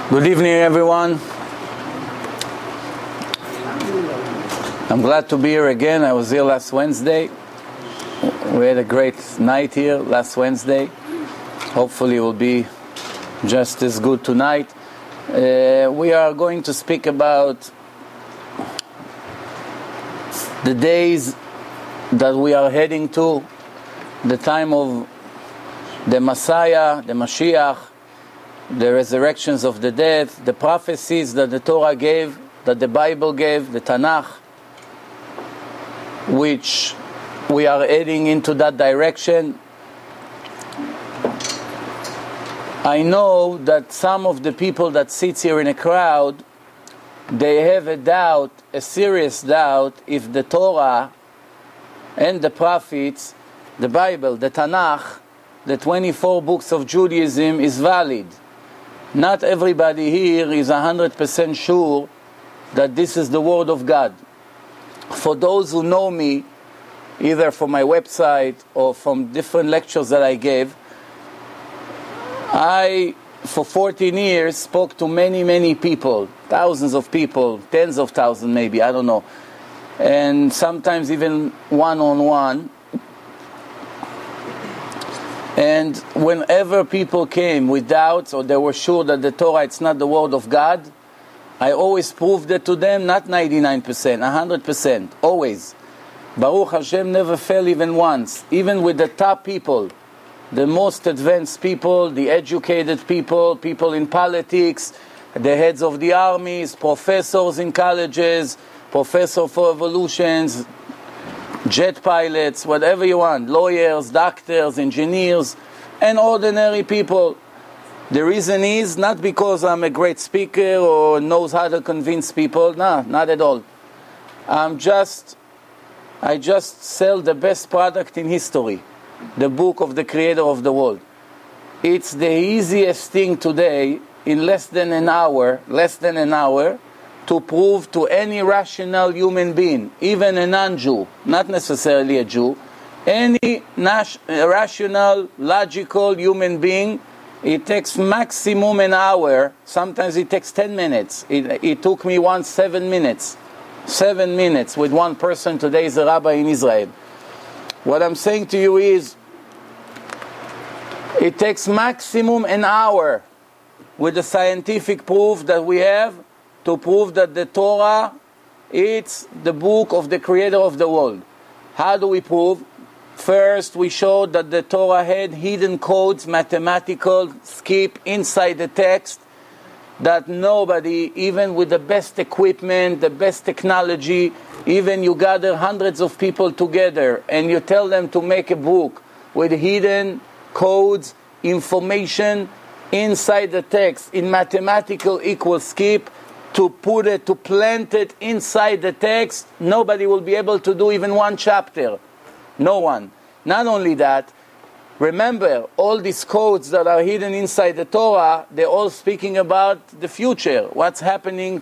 Good evening, everyone. I'm glad to be here again. I was here last Wednesday. We had a great night here last Wednesday. Hopefully it will be just as good tonight. We are going to speak about the days that we are heading to, the time of the Messiah, the Mashiach, the resurrections of the dead, the prophecies that the Torah gave, that the Bible gave, the Tanakh, which we are heading into that direction. I know that some of the people that sits here in a crowd, they have a doubt, a serious doubt, if the Torah and the prophets, the Bible, the Tanakh, the 24 books of Judaism is valid. Not everybody here is 100% sure that this is the Word of God. For those who know me, either from my website or from different lectures that I gave, I, for 14 years, spoke to many people, thousands of people, tens of thousands maybe, I don't know, and sometimes even one-on-one. And whenever people came with doubts or they were sure that the Torah it's not the Word of God, I always proved it to them, not 99%, 100%, always. Baruch Hashem never failed even once, even with the top people, the most advanced people, the educated people, people in politics, the heads of the armies, professors in colleges, professor for evolutions, jet pilots, whatever you want, lawyers, doctors, engineers, and ordinary people. The reason is not because I'm a great speaker or knows how to convince people. No, not at all. I just sell the best product in history, the book of the Creator of the world. It's the easiest thing today, in less than an hour, to prove to any rational human being, even a non-Jew, not necessarily a Jew, any rational, logical human being, it takes maximum an hour, sometimes it takes 10 minutes. It took me once 7 minutes. 7 minutes with one person. Today is a rabbi in Israel. What I'm saying to you is, it takes maximum an hour with the scientific proof that we have to prove that the Torah is the book of the Creator of the world. How do we prove? First, we showed that the Torah had hidden codes, mathematical skip inside the text, that nobody, even with the best equipment, the best technology, even you gather hundreds of people together and you tell them to make a book with hidden codes, information inside the text in mathematical equal skip, to put it, to plant it inside the text, nobody will be able to do even one chapter. No one. Not only that, remember, all these codes that are hidden inside the Torah, they're all speaking about the future. What's happening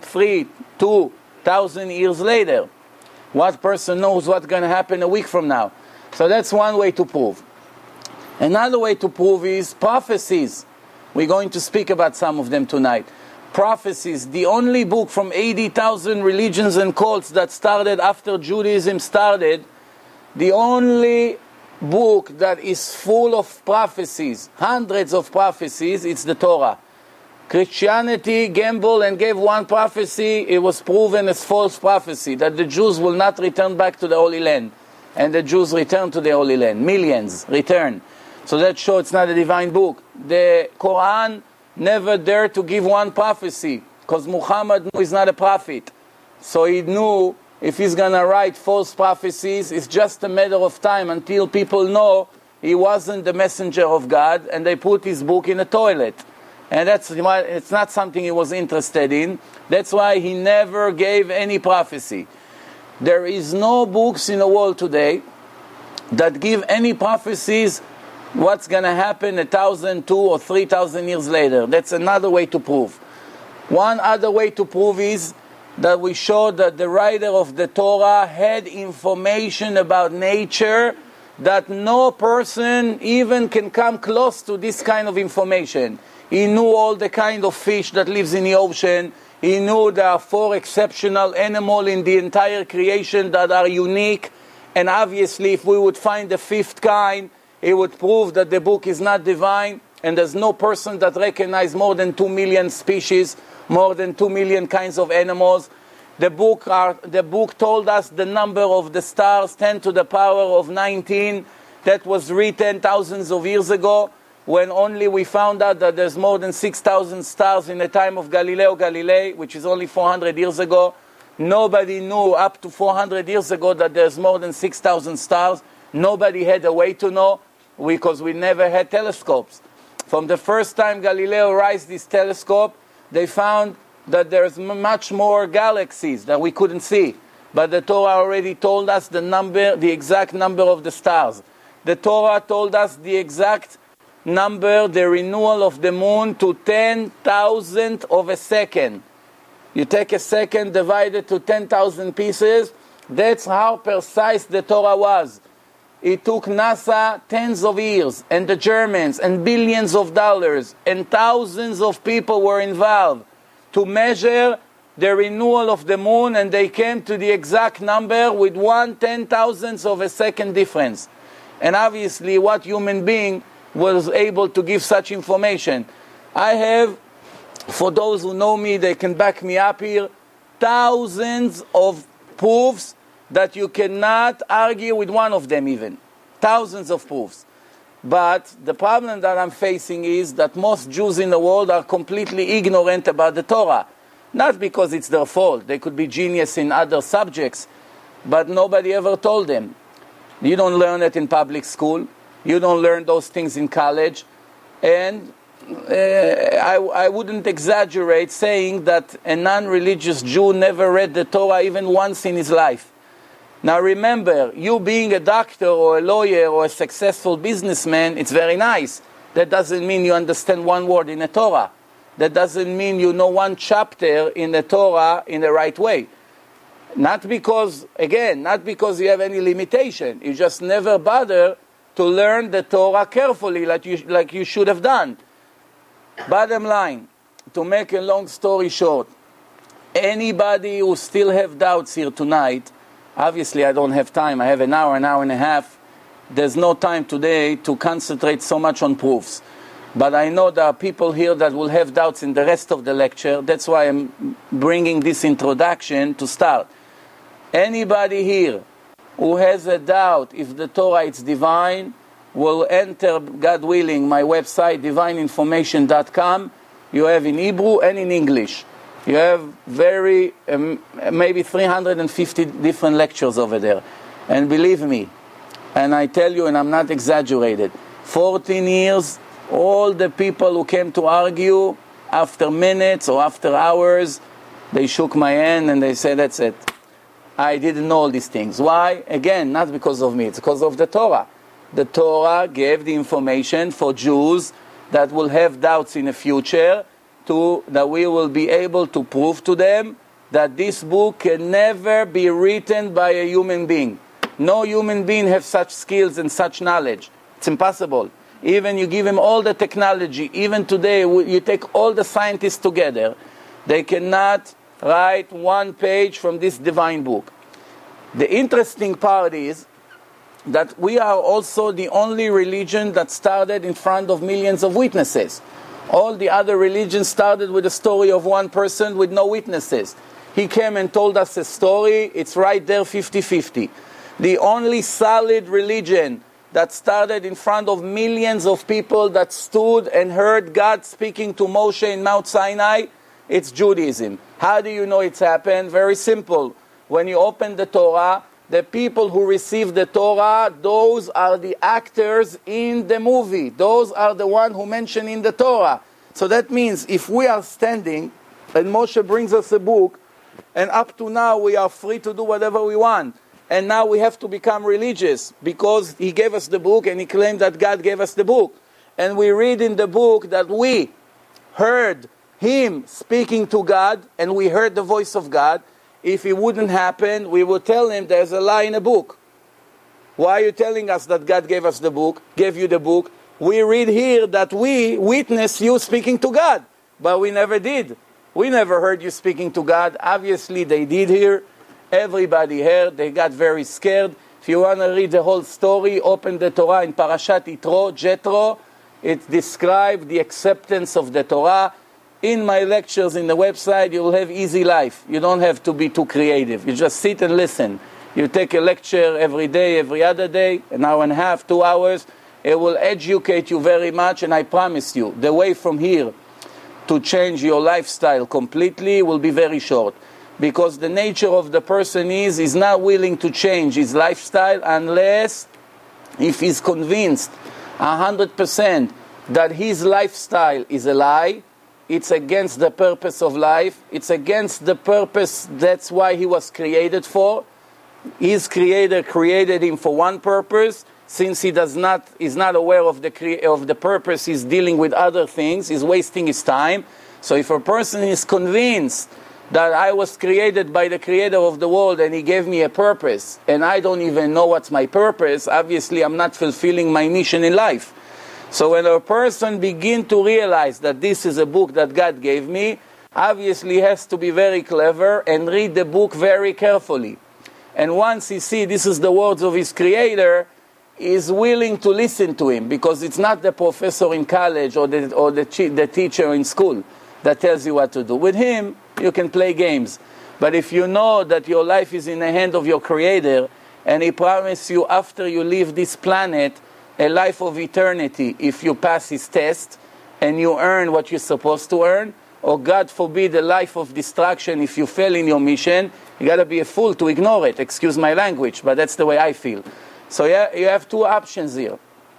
2,000 years later. What person knows what's going to happen a week from now? So that's one way to prove. Another way to prove is prophecies. We're going to speak about some of them tonight. Prophecies, the only book from 80,000 religions and cults that started after Judaism started, the only book that is full of prophecies, hundreds of prophecies, it's the Torah. Christianity gambled and gave one prophecy, it was proven as false prophecy, that the Jews will not return back to the Holy Land. And the Jews returned to the Holy Land. Millions return. So that shows it's not a divine book. The Quran never dared to give one prophecy, because Muhammad knew he's not a prophet. So he knew if he's going to write false prophecies, it's just a matter of time until people know he wasn't the messenger of God, and they put his book in a toilet. And that's why it's not something he was interested in. That's why he never gave any prophecy. There is no books in the world today that give any prophecies what's going to happen 1,000, 2,000 or 3,000 years later. That's another way to prove. One other way to prove is that we showed that the writer of the Torah had information about nature that no person even can come close to this kind of information. He knew all the kind of fish that lives in the ocean. He knew there are 4 exceptional animals in the entire creation that are unique. And obviously, if we would find the 5th kind, it would prove that the book is not divine. And there's no person that recognizes more than 2 million species, more than 2 million kinds of animals. The book told us the number of the stars, 10 to the power of 19, that was written thousands of years ago, when only we found out that there's more than 6,000 stars in the time of Galileo Galilei, which is only 400 years ago. Nobody knew up to 400 years ago that there's more than 6,000 stars. Nobody had a way to know, because we never had telescopes. From the first time Galileo raised this telescope, they found that there's much more galaxies that we couldn't see. But the Torah already told us the exact number of the stars. The Torah told us the exact number, the renewal of the moon, to 10,000th of a second. You take a second, divide it to 10,000 pieces. That's how precise the Torah was. It took NASA tens of years, and the Germans, and billions of dollars, and thousands of people were involved to measure the renewal of the moon, and they came to the exact number with 1/10,000th of a second difference. And obviously, what human being was able to give such information? I have, for those who know me, they can back me up here, thousands of proofs that you cannot argue with one of them even. Thousands of proofs. But the problem that I'm facing is that most Jews in the world are completely ignorant about the Torah. Not because it's their fault. They could be genius in other subjects, but nobody ever told them. You don't learn it in public school. You don't learn those things in college. And I wouldn't exaggerate saying that a non-religious Jew never read the Torah even once in his life. Now remember, you being a doctor or a lawyer or a successful businessman, it's very nice. That doesn't mean you understand one word in the Torah. That doesn't mean you know one chapter in the Torah in the right way. Not because you have any limitation. You just never bother to learn the Torah carefully like you should have done. Bottom line, to make a long story short, anybody who still have doubts here tonight, obviously I don't have time. I have an hour and a half. There's no time today to concentrate so much on proofs. But I know there are people here that will have doubts in the rest of the lecture. That's why I'm bringing this introduction to start. Anybody here who has a doubt if the Torah is divine will enter, God willing, my website, divineinformation.com. You have in Hebrew and in English. You have maybe 350 different lectures over there. And believe me, and I tell you, and I'm not exaggerated, 14 years, all the people who came to argue, after minutes or after hours, they shook my hand and they said, that's it. I didn't know all these things. Why? Again, not because of me, it's because of the Torah. The Torah gave the information for Jews that will have doubts in the future, that we will be able to prove to them that this book can never be written by a human being. No human being has such skills and such knowledge. It's impossible. Even you give him all the technology, even today you take all the scientists together, they cannot write one page from this divine book. The interesting part is that we are also the only religion that started in front of millions of witnesses. All the other religions started with a story of one person with no witnesses. He came and told us a story, it's right there 50-50. The only solid religion that started in front of millions of people that stood and heard God speaking to Moshe in Mount Sinai, it's Judaism. How do you know it's happened? Very simple. When you open the Torah, the people who receive the Torah, those are the actors in the movie. Those are the ones who mention in the Torah. So that means if we are standing and Moshe brings us a book, and up to now we are free to do whatever we want, and now we have to become religious because he gave us the book and he claimed that God gave us the book. And we read in the book that we heard him speaking to God and we heard the voice of God. If it wouldn't happen, we would tell him there's a lie in the book. Why are you telling us that God gave us the book, gave you the book? We read here that we witness you speaking to God, but we never did. We never heard you speaking to God. Obviously, they did hear. Everybody heard. They got very scared. If you want to read the whole story, open the Torah in Parashat Yitro, Jethro. It describes the acceptance of the Torah. In my lectures in the website, you'll have easy life. You don't have to be too creative. You just sit and listen. You take a lecture every day, every other day, an hour and a half, 2 hours. It will educate you very much, and I promise you, the way from here to change your lifestyle completely will be very short. Because the nature of the person is not willing to change his lifestyle unless if he's convinced 100% that his lifestyle is a lie, it's against the purpose of life, it's against the purpose that's why he was created for. His creator created him for one purpose. Since he is not aware of the purpose, he's dealing with other things, he's wasting his time. So if a person is convinced that I was created by the creator of the world and he gave me a purpose, and I don't even know what's my purpose, obviously I'm not fulfilling my mission in life. So when a person begins to realize that this is a book that God gave me, obviously he has to be very clever and read the book very carefully. And once he sees this is the words of his creator, he is willing to listen to him, because it's not the professor in college or the teacher in school that tells you what to do. With him, you can play games. But if you know that your life is in the hand of your Creator, and He promises you after you leave this planet a life of eternity if you pass His test and you earn what you're supposed to earn, or God forbid a life of destruction if you fail in your mission, you got to be a fool to ignore it. Excuse my language, but that's the way I feel. So yeah, you have two options here.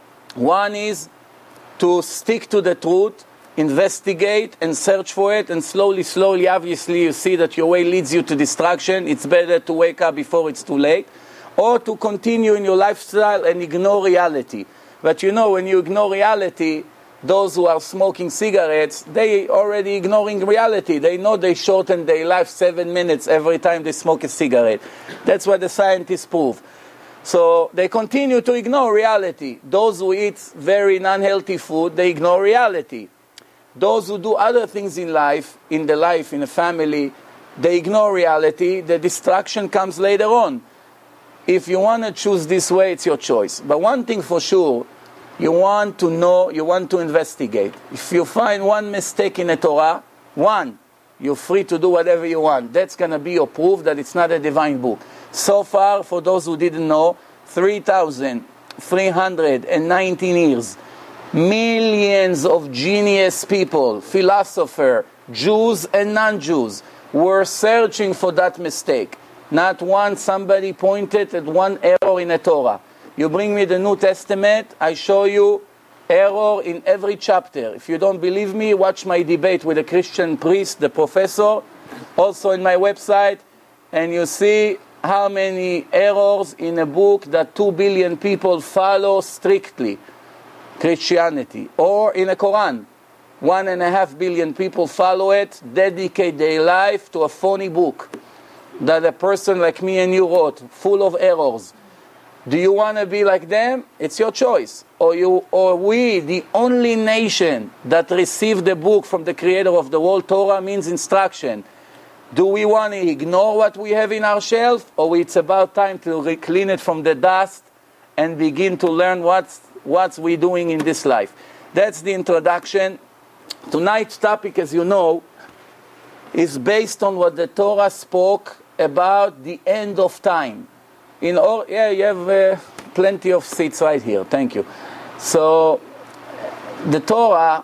One is to stick to the truth, investigate and search for it, and slowly, obviously, you see that your way leads you to destruction. It's better to wake up before it's too late, or to continue in your lifestyle and ignore reality. But you know, when you ignore reality, those who are smoking cigarettes, they already ignoring reality. They know they shorten their life 7 minutes every time they smoke a cigarette. That's what the scientists prove. So they continue to ignore reality. Those who eat very non-healthy food, they ignore reality. Those who do other things in life, in a family, they ignore reality. The distraction comes later on. If you want to choose this way, it's your choice. But one thing for sure, you want to know, you want to investigate. If you find one mistake in the Torah, you're free to do whatever you want. That's going to be your proof that it's not a divine book. So far, for those who didn't know, 3,319 years, millions of genius people, philosophers, Jews and non-Jews, were searching for that mistake. Not once somebody pointed at one error in the Torah. You bring me the New Testament, I show you error in every chapter. If you don't believe me, watch my debate with a Christian priest, the professor, also in my website, and you see how many errors in a book that 2 billion people follow strictly. Christianity, or in the Quran, 1.5 billion people follow it, dedicate their life to a phony book that a person like me and you wrote, full of errors. Do you want to be like them? It's your choice. Or we, the only nation that received the book from the creator of the world. Torah means instruction. Do we want to ignore what we have in our shelf, or it's about time to clean it from the dust and begin to learn what's we doing in this life? That's the introduction. Tonight's topic, as you know, is based on what the Torah spoke about the end of time. You have plenty of seats right here. Thank you. So, the Torah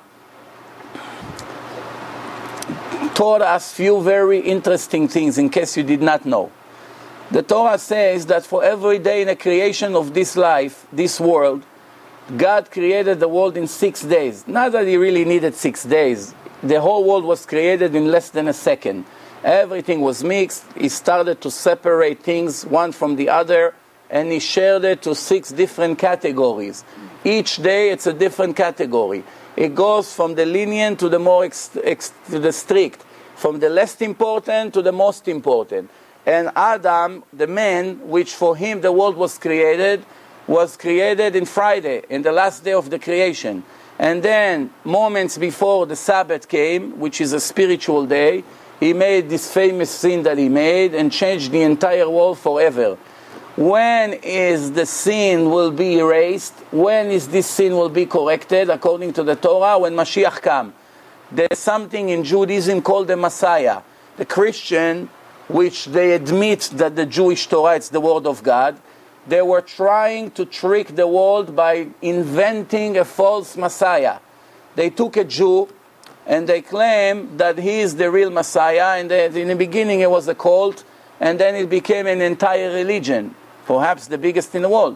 taught us few very interesting things, in case you did not know. The Torah says that for every day in the creation of this life, this world, God created the world in 6 days. Not that He really needed 6 days. The whole world was created in less than a second. Everything was mixed. He started to separate things one from the other, and He shared it to 6 different categories. Each day it's a different category. It goes from the lenient to the more to the strict, from the less important to the most important. And Adam, the man, which for him the world was created, was created in Friday, in the last day of the creation. And then, moments before the Sabbath came, which is a spiritual day, he made this famous sin that he made and changed the entire world forever. When is the sin will be erased? When is this sin will be corrected according to the Torah? When Mashiach comes. There's something in Judaism called the Messiah. The Christian, which they admit that the Jewish Torah is the word of God, they were trying to trick the world by inventing a false Messiah. They took a Jew and they claim that he is the real Messiah, and in the beginning it was a cult, and then it became an entire religion, perhaps the biggest in the world.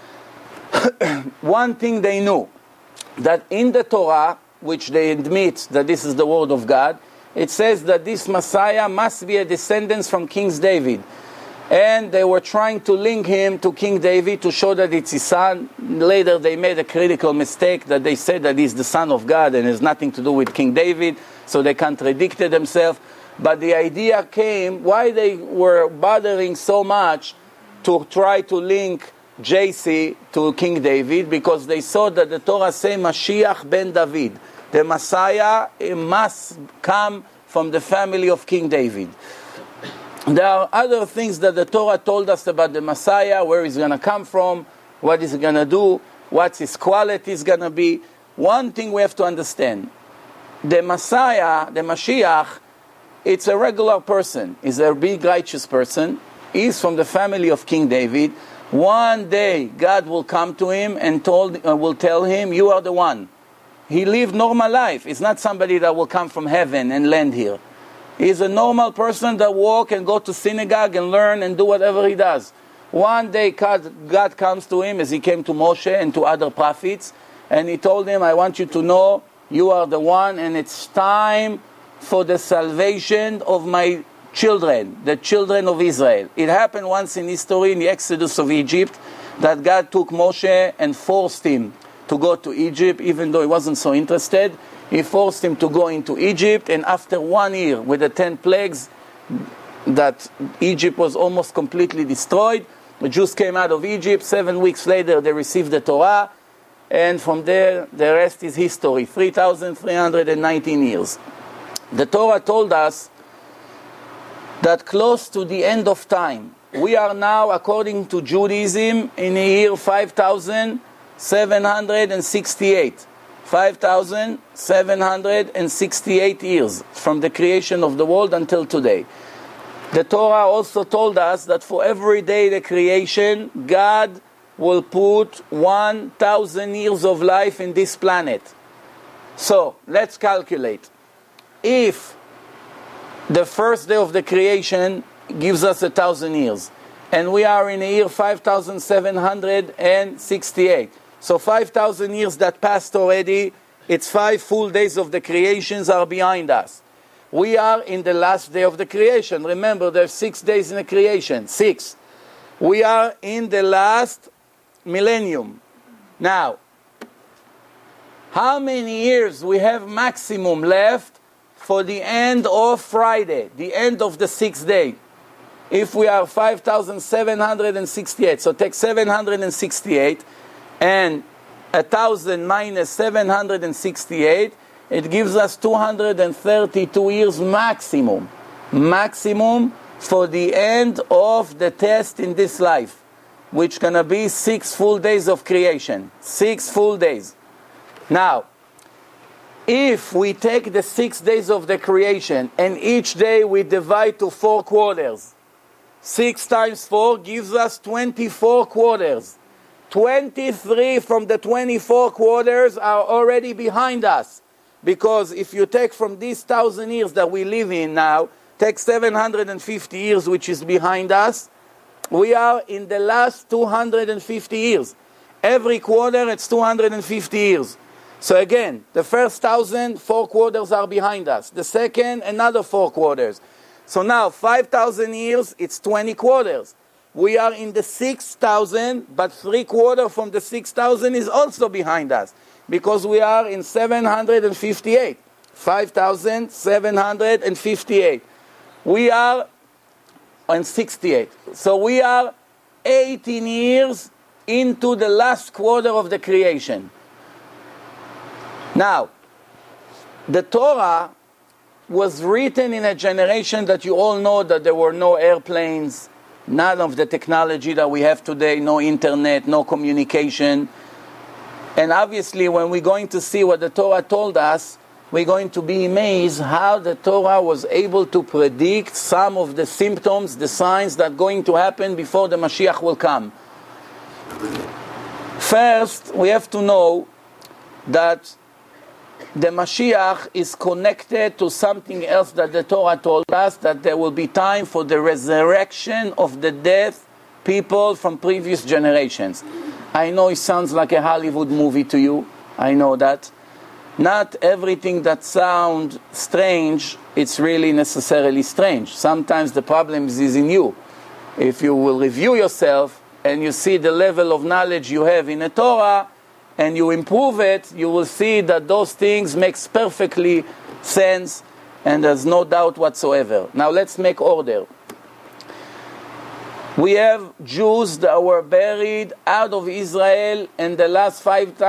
One thing they knew, that in the Torah, which they admit that this is the word of God, it says that this Messiah must be a descendant from King David. And they were trying to link him to King David to show that it's his son. Later they made a critical mistake that they said that he's the son of God and has nothing to do with King David, so they contradicted themselves. But the idea came, why they were bothering so much to try to link JC to King David, because they saw that the Torah says Mashiach ben David. The Messiah must come from the family of King David. There are other things that the Torah told us about the Messiah, where he's going to come from, what he's going to do, what his quality is going to be. One thing we have to understand, the Messiah, the Mashiach, it's a regular person. He's a big righteous person. He's from the family of King David. One day, God will come to him and will tell him, you are the one. He lived normal life. It's not somebody that will come from heaven and land here. He's a normal person that walk and go to synagogue and learn and do whatever he does. One day God comes to him, as he came to Moshe and to other prophets, and he told him, I want you to know you are the one, and it's time for the salvation of my children, the children of Israel. It happened once in history, in the Exodus of Egypt, that God took Moshe and forced him to go to Egypt, even though he wasn't so interested. He forced him to go into Egypt, and after 1 year, with the 10 plagues, that Egypt was almost completely destroyed. The Jews came out of Egypt. 7 weeks later, they received the Torah, and from there, the rest is history. 3,319 years. The Torah told us that close to the end of time, we are now, according to Judaism, in the year 5,768. 5,768 years from the creation of the world until today. The Torah also told us that for every day the creation, God will put 1,000 years of life in this planet. So, let's calculate. If the first day of the creation gives us 1,000 years, and we are in the year 5,768, so 5,000 years that passed already, it's 5 full days of the creations are behind us. We are in the last day of the creation. Remember, there's 6 days in the creation. 6. We are in the last millennium. Now, how many years we have maximum left for the end of Friday, the end of the 6th day? If we are 5,768, so take 768, and 1,000 minus 768, it gives us 232 years maximum. Maximum for the end of the test in this life, which gonna be 6 full days of creation. 6 full days. Now, if we take the 6 days of the creation, and each day we divide to 4 quarters, 6 times 4 gives us 24 quarters. 23 from the 24 quarters are already behind us. Because if you take from these 1,000 years that we live in now, take 750 years, which is behind us, we are in the last 250 years. Every quarter, it's 250 years. So again, the first 1,000, 4 quarters are behind us. The second, another 4 quarters. So now, 5,000 years, it's 20 quarters. We are in the 6,000, but 3 quarters from the 6,000 is also behind us, because we are in 758. 5,758. We are on 68. So we are 18 years into the last quarter of the creation. Now, the Torah was written in a generation that you all know that there were no airplanes, none of the technology that we have today, no internet, no communication. And obviously when we're going to see what the Torah told us, we're going to be amazed how the Torah was able to predict some of the symptoms, the signs that are going to happen before the Mashiach will come. First, we have to know that the Mashiach is connected to something else that the Torah told us, that there will be time for the resurrection of the dead people from previous generations. I know it sounds like a Hollywood movie to you. I know that. Not everything that sounds strange, it's really necessarily strange. Sometimes the problem is in you. If you will review yourself and you see the level of knowledge you have in the Torah, and you improve it, you will see that those things makes perfectly sense, and there's no doubt whatsoever. Now let's make order. We have Jews that were buried out of Israel in the last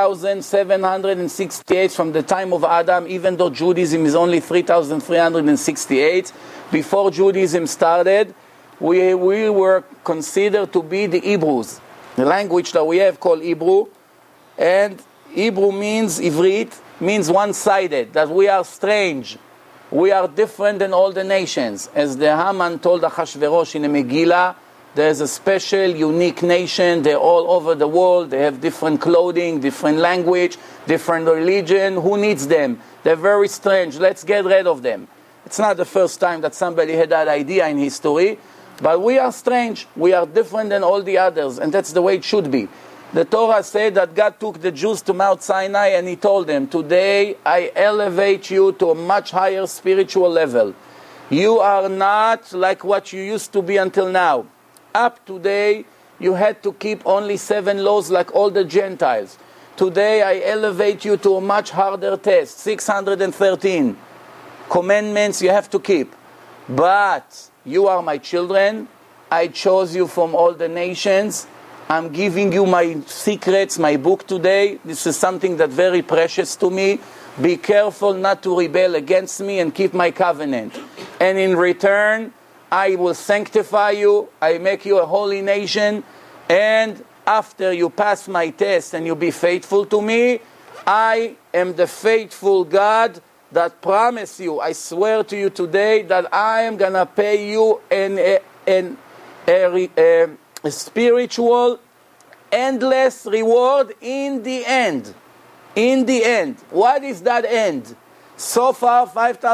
5,768 from the time of Adam, even though Judaism is only 3,368. Before Judaism started, we were considered to be the Hebrews, the language that we have called Hebrew. And Hebrew means, Ivrit, means one-sided, that we are strange. We are different than all the nations. As the Haman told Achashverosh in the Megillah, there is a special, unique nation. They're all over the world. They have different clothing, different language, different religion. Who needs them? They're very strange. Let's get rid of them. It's not the first time that somebody had that idea in history. But we are strange. We are different than all the others. And that's the way it should be. The Torah said that God took the Jews to Mount Sinai and He told them, today I elevate you to a much higher spiritual level. You are not like what you used to be until now. Up today, you had to keep only 7 laws like all the Gentiles. Today I elevate you to a much harder test, 613 commandments you have to keep. But you are my children. I chose you from all the nations. I'm giving you my secrets, my book today. This is something that's very precious to me. Be careful not to rebel against me and keep my covenant. And in return, I will sanctify you. I make you a holy nation. And after you pass my test and you be faithful to me, I am the faithful God that promise you. I swear to you today that I am going to pay you a spiritual, endless reward in the end. In the end. What is that end? So far,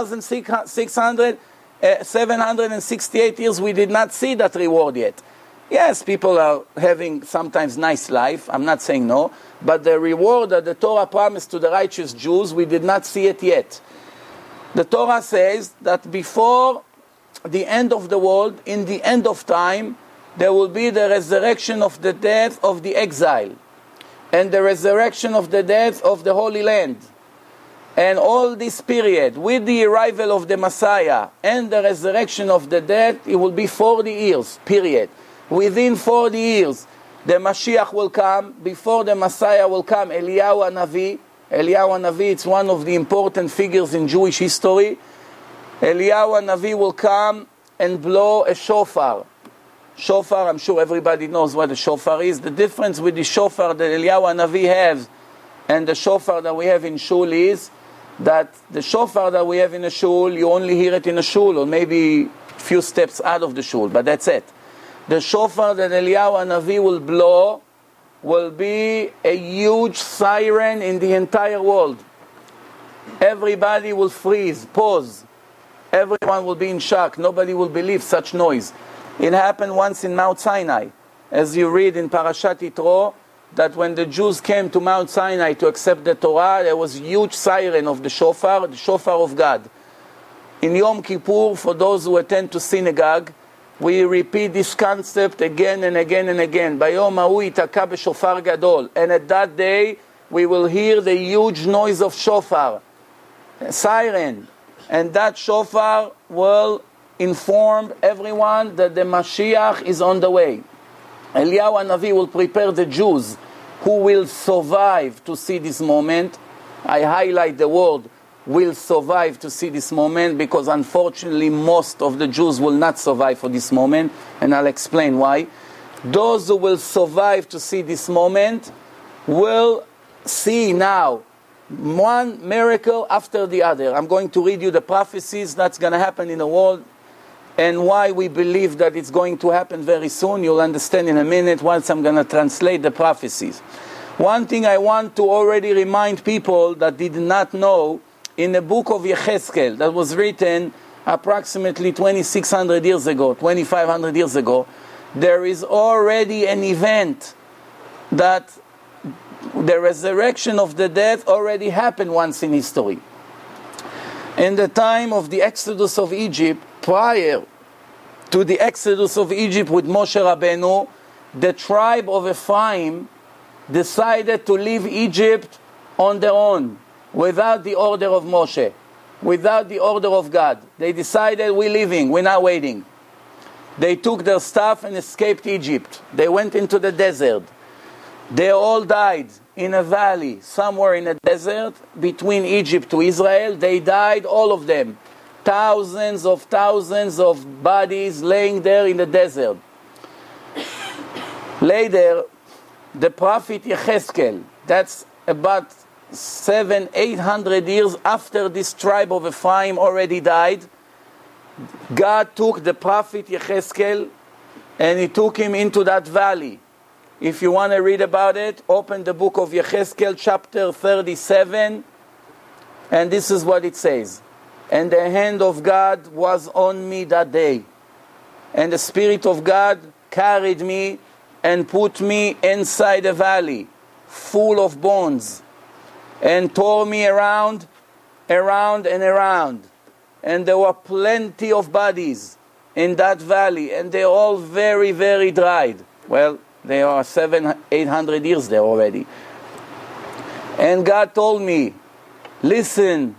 5,768 years, we did not see that reward yet. Yes, people are having sometimes nice life. I'm not saying no. But the reward that the Torah promised to the righteous Jews, we did not see it yet. The Torah says that before the end of the world, in the end of time, there will be the resurrection of the dead of the exile, and the resurrection of the dead of the Holy Land. And all this period, with the arrival of the Messiah and the resurrection of the dead, it will be 40 years, period. Within 40 years, the Mashiach will come. Before the Messiah will come, Eliyahu HaNavi. Eliyahu HaNavi, it's one of the important figures in Jewish history. Eliyahu HaNavi will come and blow a shofar. Shofar, I'm sure everybody knows what a shofar is. The difference with the shofar that Eliyahu HaNavi has and the shofar that we have in shul is that the shofar that we have in a shul, you only hear it in a shul or maybe a few steps out of the shul, but that's it. The shofar that Eliyahu HaNavi will blow will be a huge siren in the entire world. Everybody will freeze, pause. Everyone will be in shock. Nobody will believe such noise. It happened once in Mount Sinai. As you read in Parashat Yitro, that when the Jews came to Mount Sinai to accept the Torah, there was a huge siren of the shofar of God. In Yom Kippur, for those who attend to synagogue, we repeat this concept again and again and again. Bayom ha'u yitaka b'shofar gadol. And at that day, we will hear the huge noise of shofar, siren. And that shofar will inform everyone that the Mashiach is on the way. Eliyahu Hanavi will prepare the Jews who will survive to see this moment. I highlight the word will survive to see this moment, because unfortunately most of the Jews will not survive for this moment, and I'll explain why. Those who will survive to see this moment will see now one miracle after the other. I'm going to read you the prophecies that's going to happen in the world, and why we believe that it's going to happen very soon. You'll understand in a minute once I'm going to translate the prophecies. One thing I want to already remind people that did not know, in the book of Yechezkel that was written approximately 2,600 years ago, 2,500 years ago, there is already an event that the resurrection of the dead already happened once in history. In the time of the Exodus of Egypt, prior to the Exodus of Egypt with Moshe Rabbeinu, the tribe of Ephraim decided to leave Egypt on their own, without the order of Moshe, without the order of God. They decided, we're leaving, we're not waiting. They took their stuff and escaped Egypt. They went into the desert. They all died in a valley, somewhere in a desert, between Egypt to Israel. They died, all of them. Thousands of bodies laying there in the desert. Later, the prophet Yechezkel, that's about 700-800 years after this tribe of Ephraim already died, God took the prophet Yechezkel and he took him into that valley. If you want to read about it, open the book of Yechezkel, chapter 37, and this is what it says. And the hand of God was on me that day, and the Spirit of God carried me and put me inside a valley full of bones, and tore me around, and around. And there were plenty of bodies in that valley, and they're all very, very dried. Well, they are 700-800 years there already. And God told me, listen,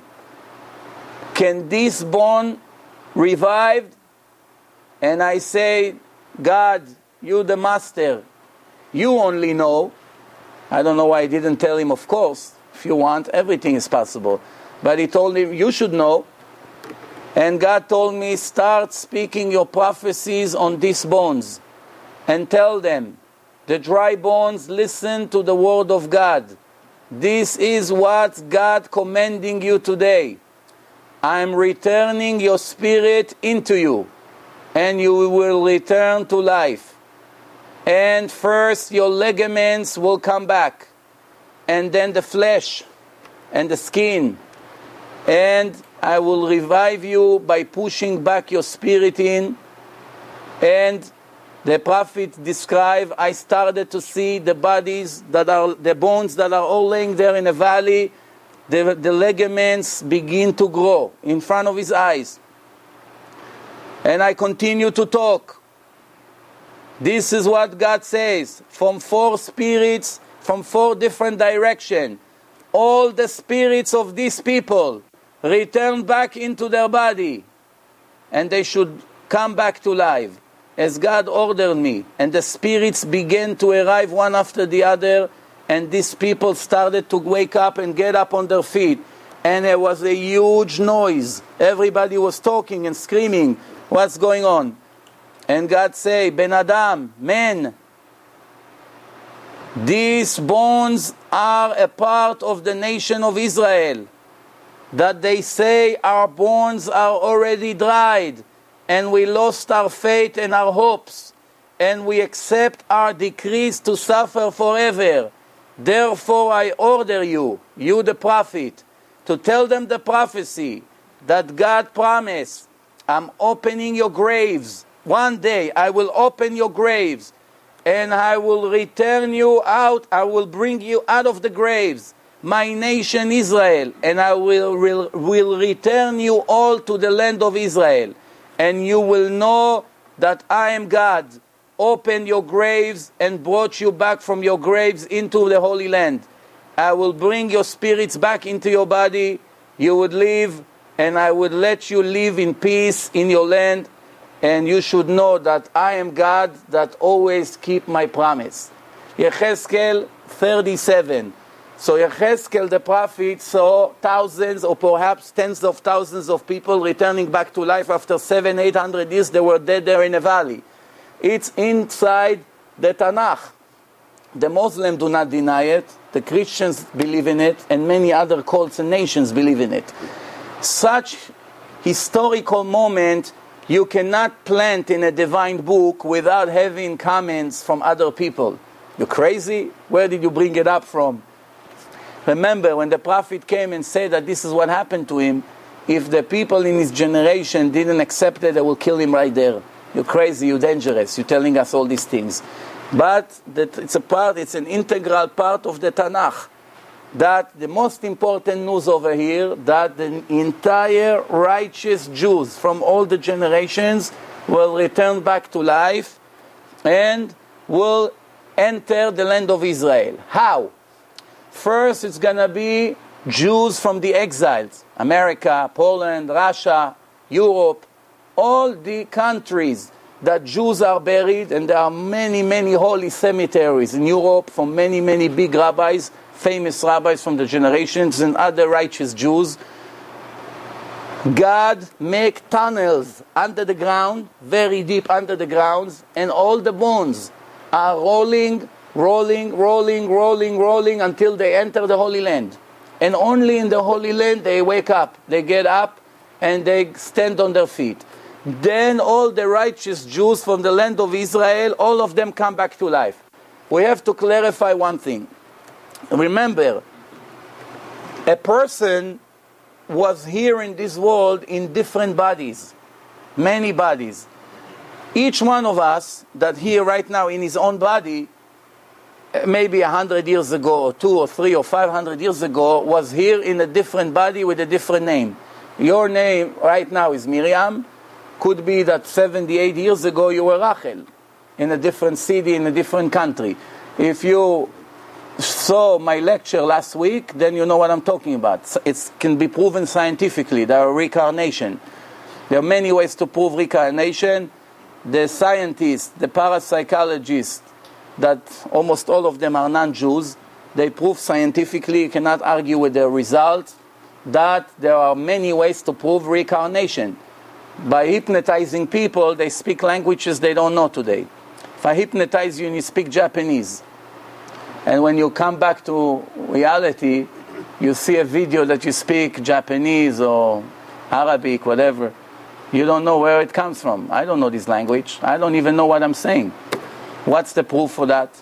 can this bone revive? And I say, God, you the master, you only know. I don't know why I didn't tell him, of course. If you want, everything is possible. But he told him, you should know. And God told me, start speaking your prophecies on these bones. And tell them, the dry bones, listen to the word of God. This is what God commanding you today. I am returning your spirit into you, and you will return to life. And first your ligaments will come back, and then the flesh and the skin. And I will revive you by pushing back your spirit in. And the prophet described, I started to see the bodies that are, the bones that are all laying there in a valley. The ligaments begin to grow in front of his eyes. And I continue to talk. This is what God says, from 4 spirits, from 4 different directions. All the spirits of these people return back into their body, and they should come back to life, as God ordered me. And the spirits began to arrive one after the other, and these people started to wake up and get up on their feet. And there was a huge noise. Everybody was talking and screaming, what's going on? And God say, Ben Adam, man, these bones are a part of the nation of Israel. That they say our bones are already dried, and we lost our faith and our hopes, and we accept our decrees to suffer forever. Therefore I order you, you the prophet, to tell them the prophecy that God promised. I'm opening your graves. One day I will open your graves, and I will return you out. I will bring you out of the graves, my nation Israel, and I will return you all to the land of Israel. And you will know that I am God. Opened your graves and brought you back from your graves into the Holy Land. I will bring your spirits back into your body. You would live, and I would let you live in peace in your land. and you should know that I am God that always keep my promise. Yechezkel 37. So Yechezkel the prophet saw thousands or perhaps tens of thousands of people returning back to life after 700-800 years. They were dead there in a valley. It's inside the Tanakh. The Muslims do not deny it, the Christians believe in it, and many other cults and nations believe in it. Such historical moment you cannot plant in a divine book without having comments from other people. You're crazy? Where did you bring it up from? Remember, when the prophet came and said that this is what happened to him, if the people in his generation didn't accept it, they will kill him right there. You're crazy, you're dangerous, you're telling us all these things. But it's an integral part of the Tanakh. That the most important news over here, that the entire righteous Jews from all the generations will return back to life and will enter the land of Israel. How? First, it's going to be Jews from the exiles. America, Poland, Russia, Europe, all the countries that Jews are buried, and there are many, many holy cemeteries in Europe from many, many big rabbis, famous rabbis from the generations, and other righteous Jews. God make tunnels under the ground, very deep under the ground, and all the bones are rolling until they enter the Holy Land. And only in the Holy Land they wake up, they get up, and they stand on their feet. Then all the righteous Jews from the land of Israel, all of them come back to life. We have to clarify one thing. Remember, a person was here in this world in different bodies, many bodies. Each one of us that here right now in his own body, maybe 100 years ago, or 2 or 3 or 500 years ago, was here in a different body with a different name. Your name right now is Miriam. Could be that 78 years ago you were Rachel, in a different city, in a different country. If you saw my lecture last week, then you know what I'm talking about. It can be proven scientifically. There are reincarnation. There are many ways to prove reincarnation. The scientists, the parapsychologists, that almost all of them are non-Jews, they prove scientifically, you cannot argue with the results, that there are many ways to prove reincarnation. By hypnotizing people, they speak languages they don't know today. If I hypnotize you and you speak Japanese, and when you come back to reality, you see a video that you speak Japanese or Arabic, whatever, you don't know where it comes from. I don't know this language. I don't even know what I'm saying. What's the proof for that?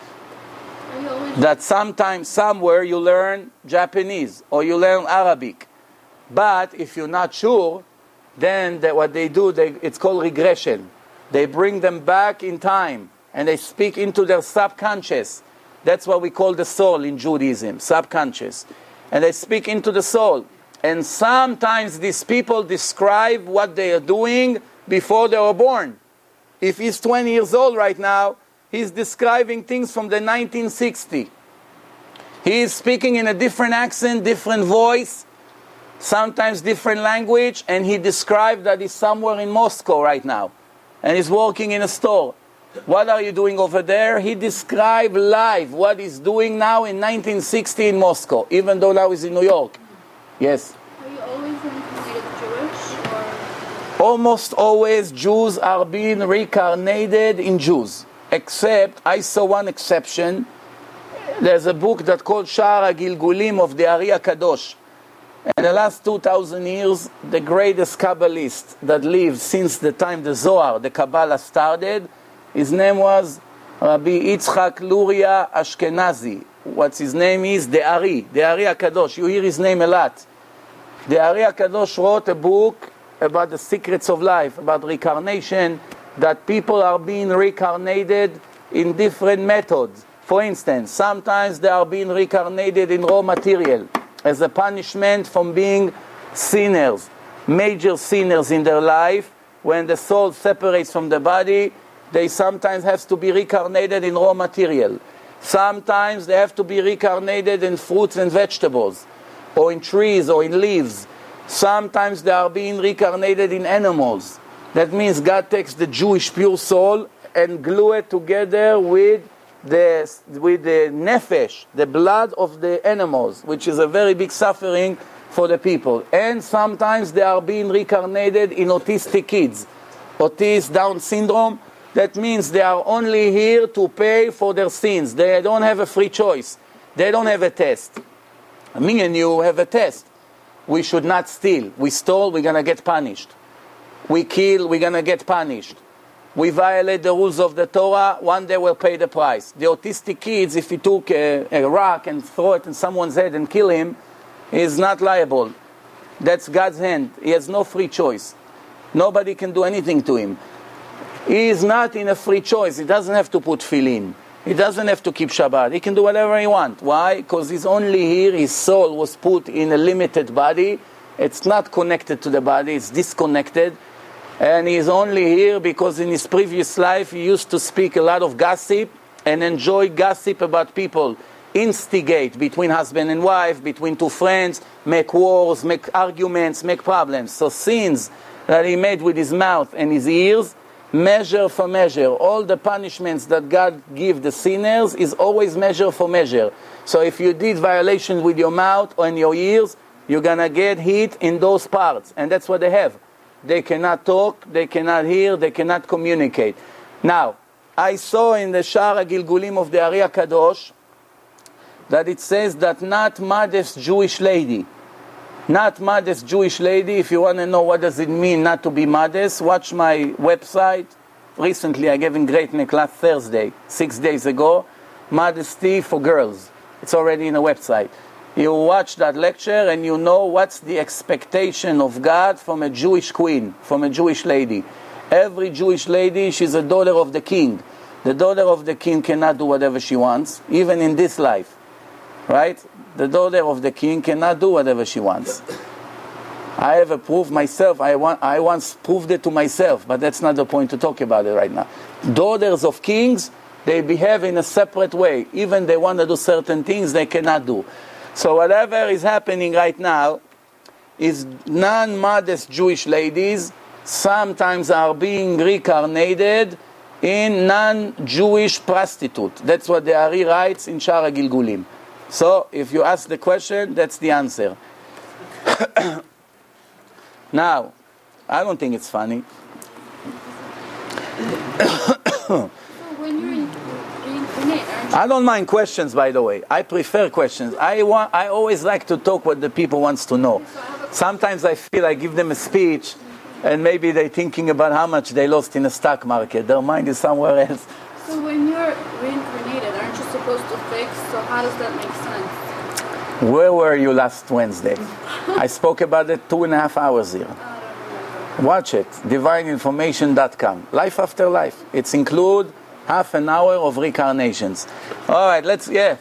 That sometimes, somewhere, you learn Japanese or you learn Arabic. But if you're not sure, then what they do, it's called regression. They bring them back in time and they speak into their subconscious. That's what we call the soul in Judaism, subconscious. And they speak into the soul. And sometimes these people describe what they are doing before they were born. If he's 20 years old right now, he's describing things from the 1960s. He is speaking in a different accent, different voice, sometimes different language, and he described that he's somewhere in Moscow right now, and he's working in a store. What are you doing over there? He described live what he's doing now in 1960 in Moscow, even though now he's in New York. Yes? Are you always reincarnated Jewish? Or? Almost always Jews are being reincarnated in Jews, except, I saw one exception. There's a book that's called Sha'ar HaGilgulim of the Ari HaKadosh. In the last 2,000 years, the greatest Kabbalist that lived since the time the Zohar, the Kabbalah started, his name was Rabbi Yitzchak Luria Ashkenazi. What his name is? The Ari HaKadosh. You hear his name a lot. The Ari HaKadosh wrote a book about the secrets of life, about reincarnation, that people are being reincarnated in different methods. For instance, sometimes they are being reincarnated in raw material as a punishment from being sinners, major sinners in their life. When the soul separates from the body, they sometimes have to be reincarnated in raw material. Sometimes they have to be reincarnated in fruits and vegetables, or in trees, or in leaves. Sometimes they are being reincarnated in animals. That means God takes the Jewish pure soul and glue it together with the nefesh, the blood of the animals, which is a very big suffering for the people. And sometimes they are being reincarnated in autistic kids, autism, Down syndrome. That means they are only here to pay for their sins. They don't have a free choice. They don't have a test. Me and you have a test. We should not steal. We stole, we're going to get punished. We kill, we're going to get punished. We violate the rules of the Torah, one day we'll pay the price. The autistic kids, if he took a rock and throw it in someone's head and kill him, is not liable. That's God's hand. He has no free choice. Nobody can do anything to him. He is not in a free choice. He doesn't have to put tefillin. He doesn't have to keep Shabbat. He can do whatever he wants. Why? Because he's only here. His soul was put in a limited body. It's not connected to the body. It's disconnected. And he's only here because in his previous life he used to speak a lot of gossip and enjoy gossip about people. Instigate between husband and wife, between two friends, make wars, make arguments, make problems. So sins that he made with his mouth and his ears, measure for measure. All the punishments that God gives the sinners is always measure for measure. So if you did violations with your mouth or in your ears, you're going to get hit in those parts. And that's what they have. They cannot talk, they cannot hear, they cannot communicate. Now, I saw in the Sha'ar HaGilgulim of the Ari HaKadosh that it says that not modest Jewish lady. Not modest Jewish lady. If you want to know what does it mean not to be modest, watch my website. Recently I gave in Great Neck last Thursday, 6 days ago, Modesty for Girls. It's already in the website. You watch that lecture and you know what's the expectation of God from a Jewish queen, from a Jewish lady. Every Jewish lady, she's a daughter of the king. The daughter of the king cannot do whatever she wants, even in this life. Right? The daughter of the king cannot do whatever she wants. I have a proof myself. I once proved it to myself, but that's not the point to talk about it right now. Daughters of kings, they behave in a separate way. Even they want to do certain things they cannot do. So whatever is happening right now is non-modest Jewish ladies sometimes are being reincarnated in non-Jewish prostitute. That's what the Ari writes in Sha'ar HaGilgulim. So if you ask the question, that's the answer. Now, I don't think it's funny. So when you're reincarnate, aren't you? I don't mind questions, by the way. I prefer questions. I always like to talk what the people wants to know. Sometimes I feel I give them a speech, and maybe they're thinking about how much they lost in the stock market. Their mind is somewhere else. So when you're reincarnated, aren't you supposed to fix? So how does that make sense? Where were you last Wednesday? I spoke about it 2.5 hours here. Watch it, divineinformation.com. Life after life. It's include half an hour of reincarnations. All right, let's, yeah.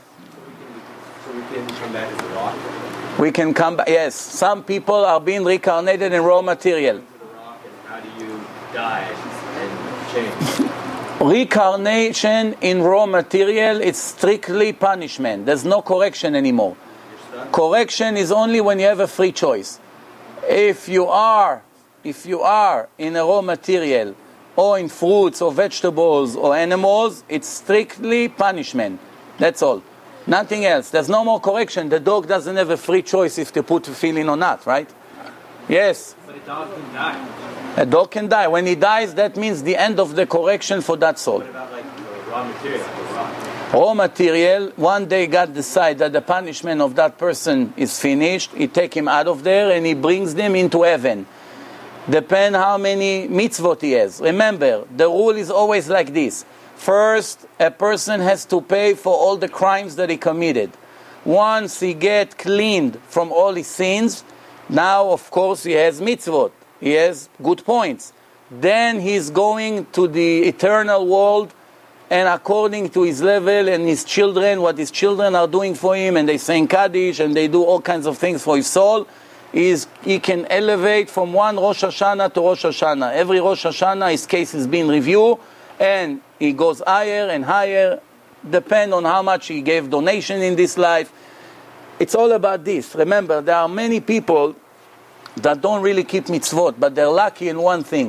So we can come back as a rock? We can come back, yes. Some people are being reincarnated in raw material. To the rock, and how do you die and change? Reincarnation in raw material is strictly punishment. There's no correction anymore. Correction is only when you have a free choice. If you are in a raw material, or in fruits or vegetables or animals, it's strictly punishment. That's all. Nothing else. There's no more correction. The dog doesn't have a free choice if to put tefillin or not, right? Yes. But a dog can die. A dog can die. When he dies, that means the end of the correction for that soul. What about like the raw material, the rock? Raw material, one day God decides that the punishment of that person is finished. He take him out of there and he brings them into heaven. Depend how many mitzvot he has. Remember, the rule is always like this. First, a person has to pay for all the crimes that he committed. Once he gets cleaned from all his sins, now of course he has mitzvot. He has good points. Then he's going to the eternal world, and according to his level and his children, what his children are doing for him, and they sing Kaddish and they do all kinds of things for his soul, he can elevate from one Rosh Hashanah to Rosh Hashanah. Every Rosh Hashanah his case is being reviewed, and he goes higher and higher, depend on how much he gave donation in this life. It's all about this. Remember, there are many people that don't really keep mitzvot, but they're lucky in one thing.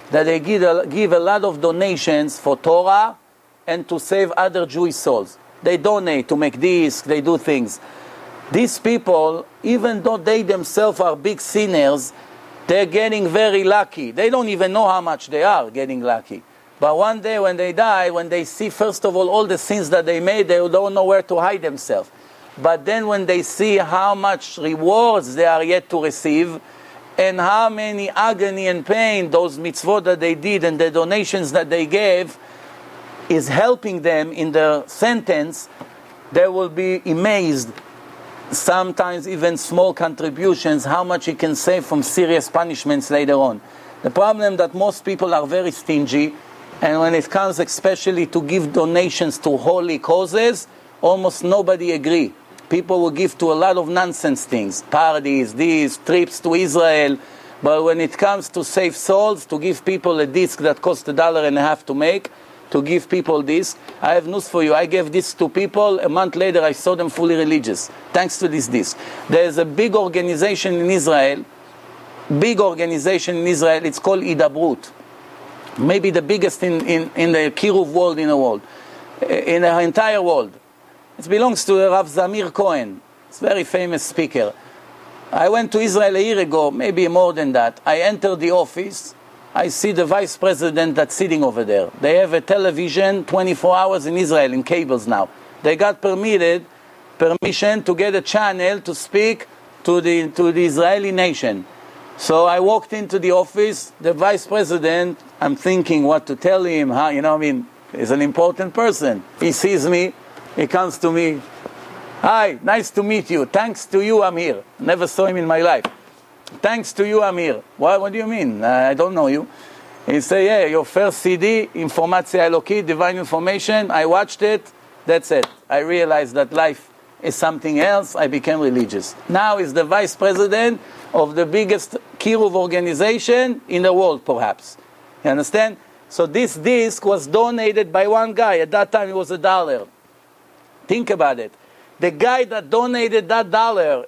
that they give a lot of donations for Torah and to save other Jewish souls. They donate to make discs, they do things. These people, even though they themselves are big sinners, they're getting very lucky. They don't even know how much they are getting lucky. But one day when they die, when they see, first of all the sins that they made, they don't know where to hide themselves. But then when they see how much rewards they are yet to receive, and how many agony and pain those mitzvot that they did and the donations that they gave is helping them in their sentence, they will be amazed. Sometimes even small contributions, how much you can save from serious punishments later on. The problem that most people are very stingy, and when it comes especially to give donations to holy causes, almost nobody agree. People will give to a lot of nonsense things, parties, these, trips to Israel. But when it comes to save souls, to give people a disc that costs $1.50 to make, to give people this, I have news for you. I gave this to people. A month later, I saw them fully religious, thanks to this disc. There's a big organization in Israel. It's called Hidabrut. Maybe the biggest in the Kiruv world in the world, in the entire world. It belongs to Rav Zamir Cohen. It's a very famous speaker. I went to Israel a year ago, maybe more than that. I entered the office. I see the vice president that's sitting over there. They have a television 24 hours in Israel, in cables now. They got permission to get a channel to speak to the Israeli nation. So I walked into the office. The vice president, I'm thinking what to tell him. He's an important person. He sees me. He comes to me. Hi, nice to meet you. Thanks to you, I'm here. Never saw him in my life. Thanks to you, I'm here. What do you mean? I don't know you. He say, yeah, your first CD, Informatia Elokit, Divine Information, I watched it. That's it. I realized that life is something else. I became religious. Now he's the vice president of the biggest Kiruv organization in the world, perhaps. You understand? So this disc was donated by one guy. At that time, it was $1. Think about it. The guy that donated that $1,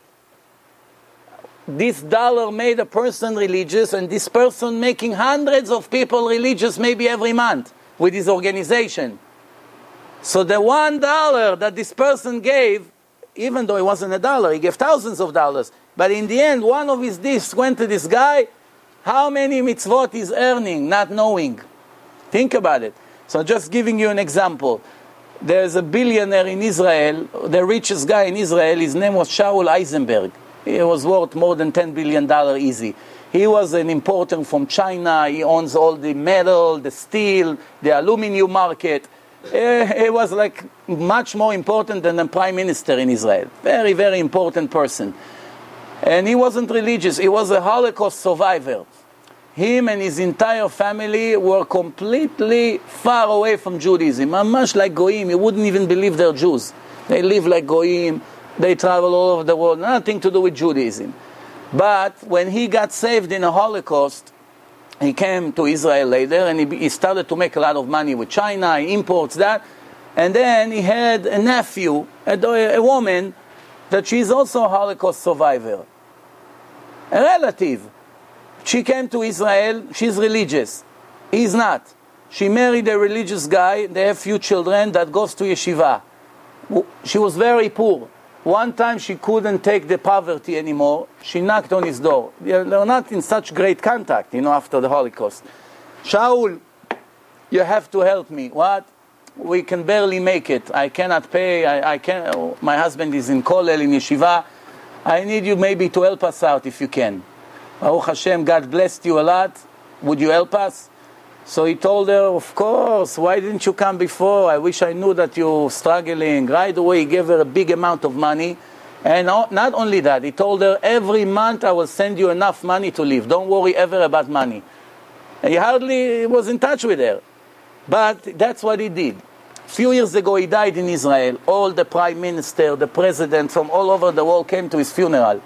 this $1 made a person religious, and this person making hundreds of people religious maybe every month with his organization. So the $1 that this person gave, even though it wasn't $1, he gave thousands of dollars. But in the end, one of his discs went to this guy. How many mitzvot he's earning, not knowing? Think about it. So just giving you an example. There's a billionaire in Israel, the richest guy in Israel, his name was Shaul Eisenberg. He was worth more than $10 billion easy. He was an importer from China. He owns all the metal, the steel, the aluminum market. He was like much more important than the prime minister in Israel. Very, very important person. And he wasn't religious. He was a Holocaust survivor. Him and his entire family were completely far away from Judaism. Much like Goyim. You wouldn't even believe they're Jews. They live like Goyim. They travel all over the world. Nothing to do with Judaism. But when he got saved in the Holocaust, he came to Israel later, and he started to make a lot of money with China. He imports that. And then he had a nephew, a woman, that she's also a Holocaust survivor. A relative. She came to Israel. She's religious. He's not. She married a religious guy. They have few children that goes to yeshiva. She was very poor. One time she couldn't take the poverty anymore. She knocked on his door. They're not in such great contact, after the Holocaust. Shaul, you have to help me. What? We can barely make it. I cannot pay. I can't. My husband is in Kollel, in yeshiva. I need you maybe to help us out if you can. Baruch Hashem, God blessed you a lot. Would you help us? So he told her, of course, why didn't you come before? I wish I knew that you're struggling. Right away, he gave her a big amount of money. And not only that, he told her, every month I will send you enough money to live. Don't worry ever about money. And he hardly was in touch with her. But that's what he did. A few years ago, he died in Israel. All the prime minister, the president from all over the world came to his funeral.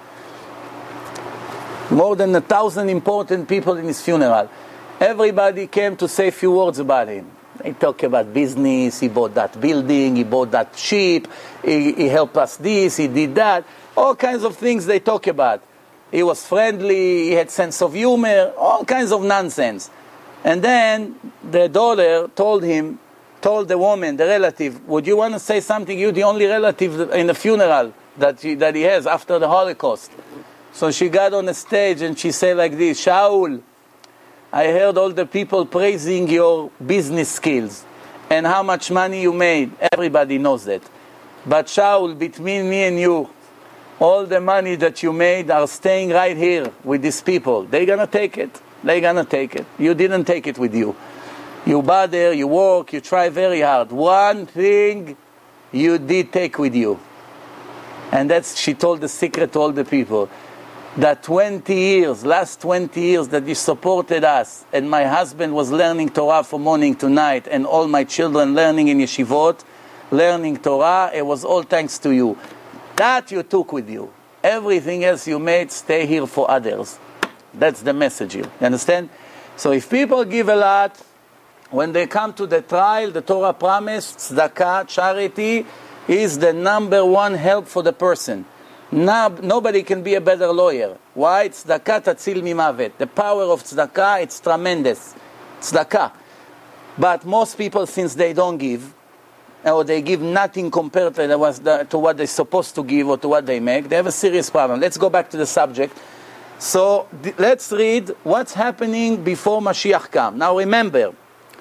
More than 1,000 important people in his funeral. Everybody came to say a few words about him. He talked about business, he bought that building, he bought that ship, he helped us this, he did that. All kinds of things they talk about. He was friendly, he had sense of humor, all kinds of nonsense. And then the daughter told the woman, the relative, would you want to say something? You're the only relative in the funeral that he has after the Holocaust. So she got on the stage and she said like this, Shaul, I heard all the people praising your business skills and how much money you made. Everybody knows that. But Shaul, between me and you, all the money that you made are staying right here with these people. They're going to take it. They're going to take it. You didn't take it with you. You bother, you work, you try very hard. One thing you did take with you. And she told the secret to all the people. That last 20 years that you supported us, and my husband was learning Torah from morning to night, and all my children learning in yeshivot, learning Torah, it was all thanks to you. That you took with you. Everything else you made, stay here for others. That's the message here. You understand? So if people give a lot, when they come to the trial, the Torah promised, tzedakah, charity, is the number one help for the person. Nobody can be a better lawyer. Why? Tzedakah tatzil mimavet. The power of tzedakah, it's tremendous. Tzedakah. But most people, since they don't give, or they give nothing compared to what they're supposed to give or to what they make, they have a serious problem. Let's go back to the subject. So let's read what's happening before Mashiach comes. Now remember,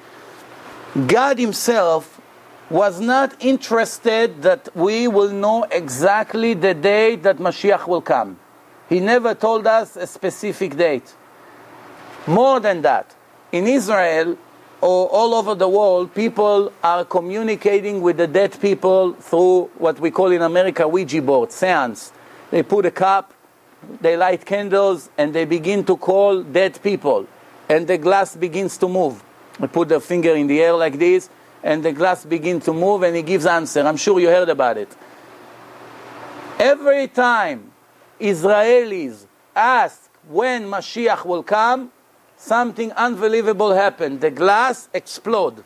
God Himself was not interested that we will know exactly the day that Mashiach will come. He never told us a specific date. More than that, in Israel or all over the world, people are communicating with the dead people through what we call in America Ouija board, seance. They put a cup, they light candles, and they begin to call dead people. And the glass begins to move. They put their finger in the air like this, and the glass begins to move, and he gives answer. I'm sure you heard about it. Every time Israelis ask when Mashiach will come, something unbelievable happened. The glass explode.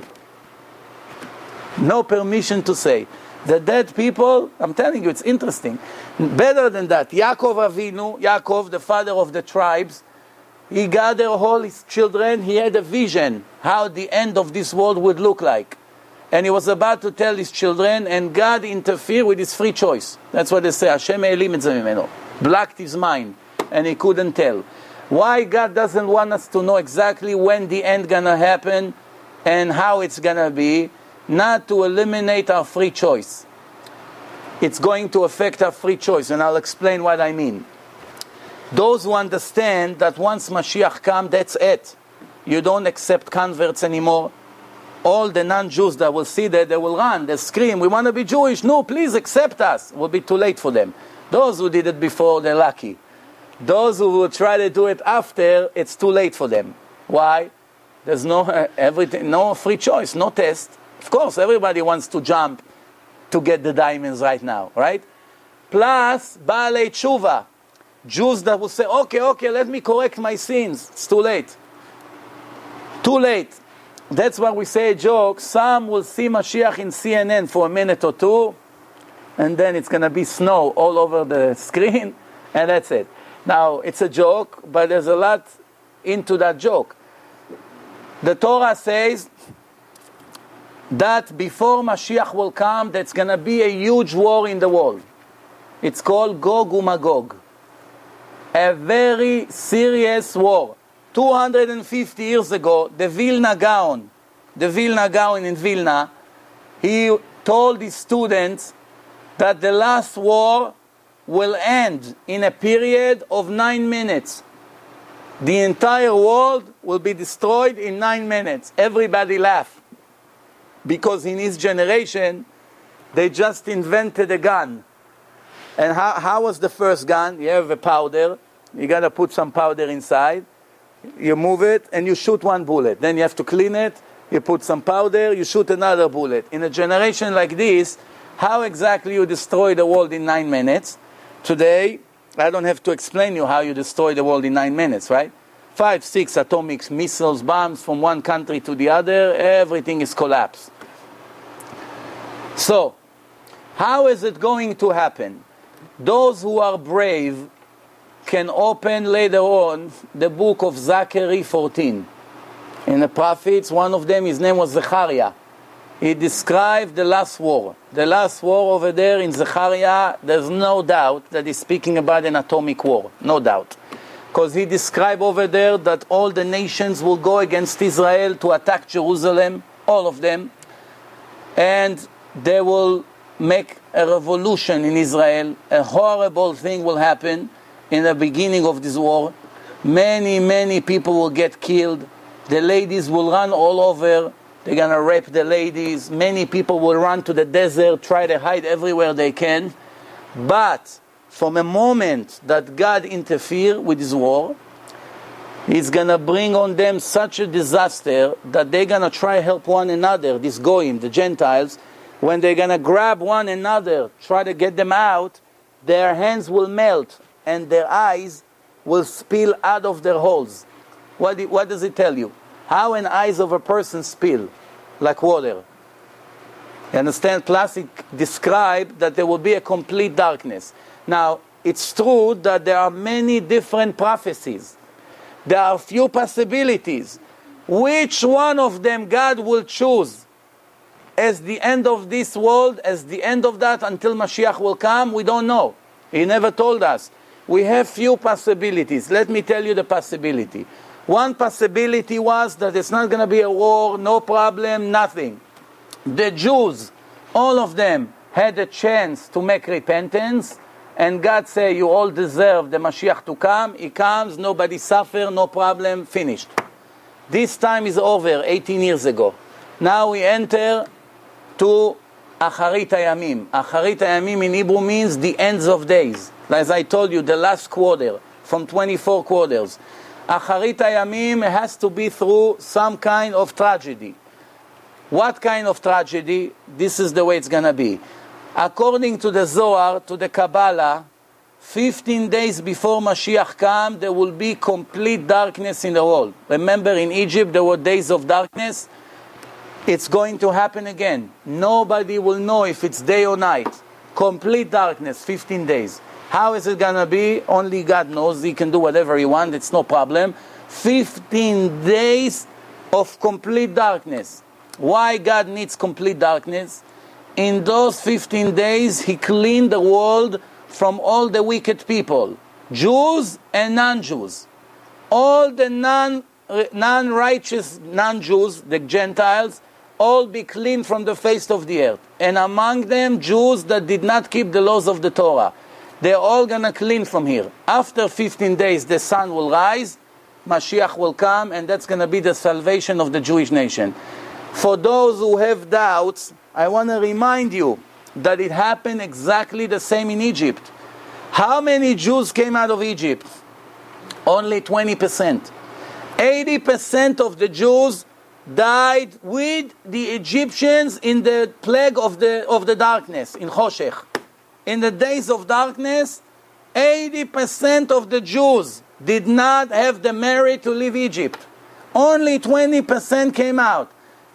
No permission to say. The dead people, I'm telling you, it's interesting. Better than that, Yaakov Avinu, Yaakov, the father of the tribes, he gathered all his children. He had a vision how the end of this world would look like. And he was about to tell his children, and God interfered with his free choice. That's what they say. Hashem elim et ze mimeno. Blocked his mind, and he couldn't tell. Why God doesn't want us to know exactly when the end gonna happen and how it's gonna be? Not to eliminate our free choice. It's going to affect our free choice, and I'll explain what I mean. Those who understand that once Mashiach comes, that's it. You don't accept converts anymore. All the non-Jews that will see that, they will run, they scream, we want to be Jewish. No, please accept us. It will be too late for them. Those who did it before, they're lucky. Those who will try to do it after, it's too late for them. Why? There's no free choice, no test. Of course, everybody wants to jump to get the diamonds right now, right? Plus, Baalei Tshuva. Jews that will say, okay, let me correct my sins. It's too late. Too late. That's why we say a joke. Some will see Mashiach in CNN for a minute or two, and then it's going to be snow all over the screen, and that's it. Now, it's a joke, but there's a lot into that joke. The Torah says that before Mashiach will come, there's going to be a huge war in the world. It's called Gog uMagog. A very serious war. 250 years ago, the Vilna Gaon in Vilna, he told his students that the last war will end in a period of 9 minutes. The entire world will be destroyed in 9 minutes. Everybody laughed. Because in his generation, they just invented a gun. And how was the first gun? You have a powder. You got to put some powder inside. You move it and you shoot one bullet. Then you have to clean it. You put some powder. You shoot another bullet. In a generation like this, how exactly you destroy the world in 9 minutes? Today, I don't have to explain you how you destroy the world in 9 minutes, right? 5, 6 atomic missiles, bombs from one country to the other. Everything is collapsed. So, how is it going to happen? Those who are brave can open later on the book of Zechariah 14. In the prophets, one of them, his name was Zechariah. He described the last war. The last war over there in Zechariah, there's no doubt that he's speaking about an atomic war. No doubt. Because he described over there that all the nations will go against Israel to attack Jerusalem, all of them. And they will make a revolution in Israel. A horrible thing will happen in the beginning of this war. Many people will get killed. The ladies will run all over. They're going to rape the ladies. Many people will run to the desert, try to hide everywhere they can. But from a moment that God interfered with this war, He's going to bring on them such a disaster that they're going to try to help one another, this Goyim, the Gentiles. When they're going to grab one another, try to get them out, their hands will melt and their eyes will spill out of their holes. What does it tell you? How an eyes of a person spill like water. You understand? Plus it described that there will be a complete darkness. Now, it's true that there are many different prophecies. There are few possibilities. Which one of them God will choose as the end of this world, as the end of that until Mashiach will come? We don't know. He never told us. We have few possibilities. Let me tell you the possibility. One possibility was that it's not going to be a war, no problem, nothing. The Jews, all of them, had a chance to make repentance, and God said, you all deserve the Mashiach to come. He comes, nobody suffer, no problem, finished. This time is over, 18 years ago. Now we enter to Acharit HaYamim. Acharit HaYamim in Hebrew means the ends of days. As I told you, the last quarter, from 24 quarters. Acharit HaYamim has to be through some kind of tragedy. What kind of tragedy? This is the way it's going to be. According to the Zohar, to the Kabbalah, 15 days before Mashiach comes, there will be complete darkness in the world. Remember, in Egypt, there were days of darkness. It's going to happen again. Nobody will know if it's day or night. Complete darkness, 15 days. How is it going to be? Only God knows. He can do whatever He wants. It's no problem. 15 days of complete darkness. Why God needs complete darkness? In those 15 days, He cleaned the world from all the wicked people, Jews and non-Jews. All the non-righteous non-Jews, the Gentiles, all be cleaned from the face of the earth. And among them, Jews that did not keep the laws of the Torah. They're all going to clean from here. After 15 days, the sun will rise, Mashiach will come, and that's going to be the salvation of the Jewish nation. For those who have doubts, I want to remind you that it happened exactly the same in Egypt. How many Jews came out of Egypt? Only 20%. 80% of the Jews died with the Egyptians in the plague of the darkness, in Choshech. In the days of darkness, 80% of the Jews did not have the merit to leave Egypt. Only 20% came out.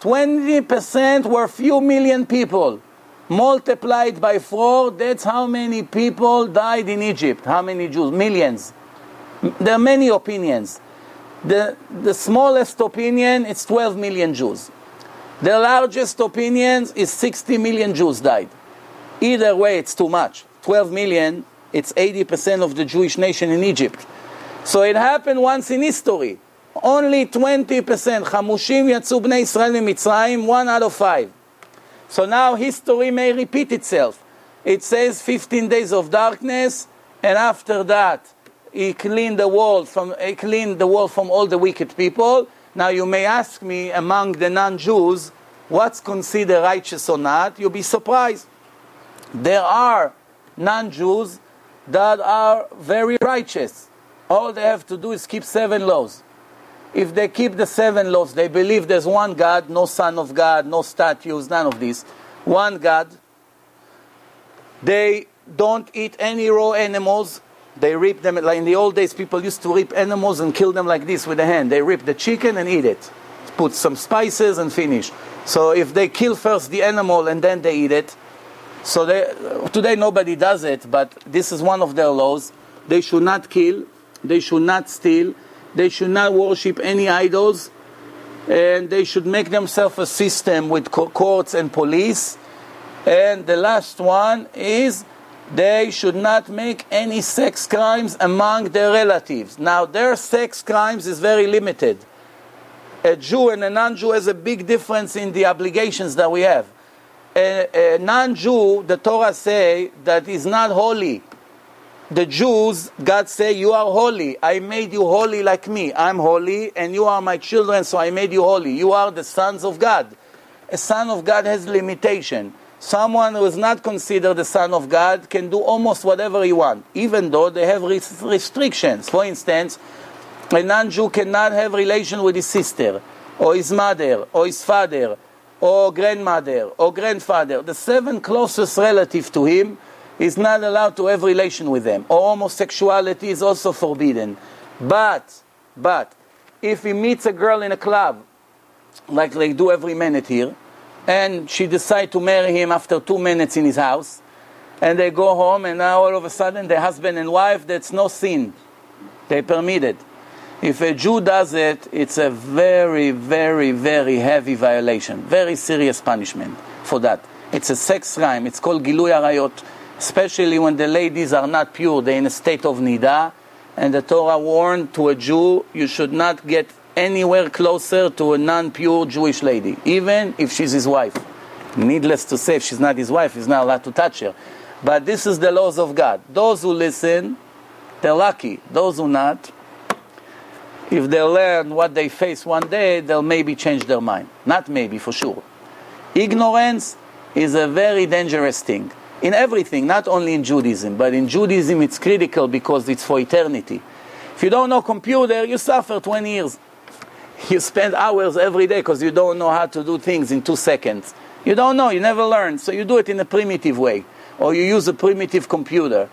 20% were few million people. Multiplied by 4, that's how many people died in Egypt. How many Jews? Millions. There are many opinions. The smallest opinion is 12 million Jews. The largest opinion is 60 million Jews died. Either way, it's too much. 12 million, it's 80% of the Jewish nation in Egypt. So it happened once in history. Only 20%. Chamushim yatzu bnei Israel miMitzrayim, 1 out of 5. So now history may repeat itself. It says 15 days of darkness, and after that, He cleaned the world from all the wicked people. Now you may ask me, among the non-Jews, what's considered righteous or not? You'll be surprised. There are non-Jews that are very righteous. All they have to do is keep 7 laws. If they keep the 7 laws, they believe there's one God, no son of God, no statues, none of this. One God. They don't eat any raw animals. They rip them, like in the old days, people used to rip animals and kill them like this with a hand. They rip the chicken and eat it. Put some spices and finish. So if they kill first the animal and then they eat it, so today nobody does it, but this is one of their laws. They should not kill, they should not steal, they should not worship any idols, and they should make themselves a system with courts and police. And the last one is they should not make any sex crimes among their relatives. Now, their sex crimes is very limited. A Jew and a non-Jew has a big difference in the obligations that we have. A non-Jew, the Torah say that is not holy. The Jews, God say, you are holy. I made you holy like me. I'm holy, and you are my children, so I made you holy. You are the sons of God. A son of God has limitation. Someone who is not considered the son of God can do almost whatever he wants, even though they have restrictions. For instance, a non-Jew cannot have relation with his sister, or his mother, or his father, or grandmother, or grandfather. The 7 closest relatives to him is not allowed to have relation with them. Or homosexuality is also forbidden. But, if he meets a girl in a club, like they do every minute here, and she decides to marry him after 2 minutes in his house, and they go home, and now all of a sudden they're husband and wife, that's no sin. They permit it. If a Jew does it, it's a very, very, very heavy violation. Very serious punishment for that. It's a sex crime. It's called Gilui Arayot. Especially when the ladies are not pure. They're in a state of nida. And the Torah warned to a Jew, you should not get anywhere closer to a non-pure Jewish lady, even if she's his wife. Needless to say, if she's not his wife, he's not allowed to touch her. But this is the laws of God. Those who listen, they're lucky. Those who not, if they learn what they face one day, they'll maybe change their mind. Not maybe, for sure. Ignorance is a very dangerous thing. In everything, not only in Judaism, but in Judaism it's critical because it's for eternity. If you don't know computer, you suffer 20 years. You spend hours every day because you don't know how to do things in 2 seconds. You don't know, you never learn, so you do it in a primitive way. Or you use a primitive computer.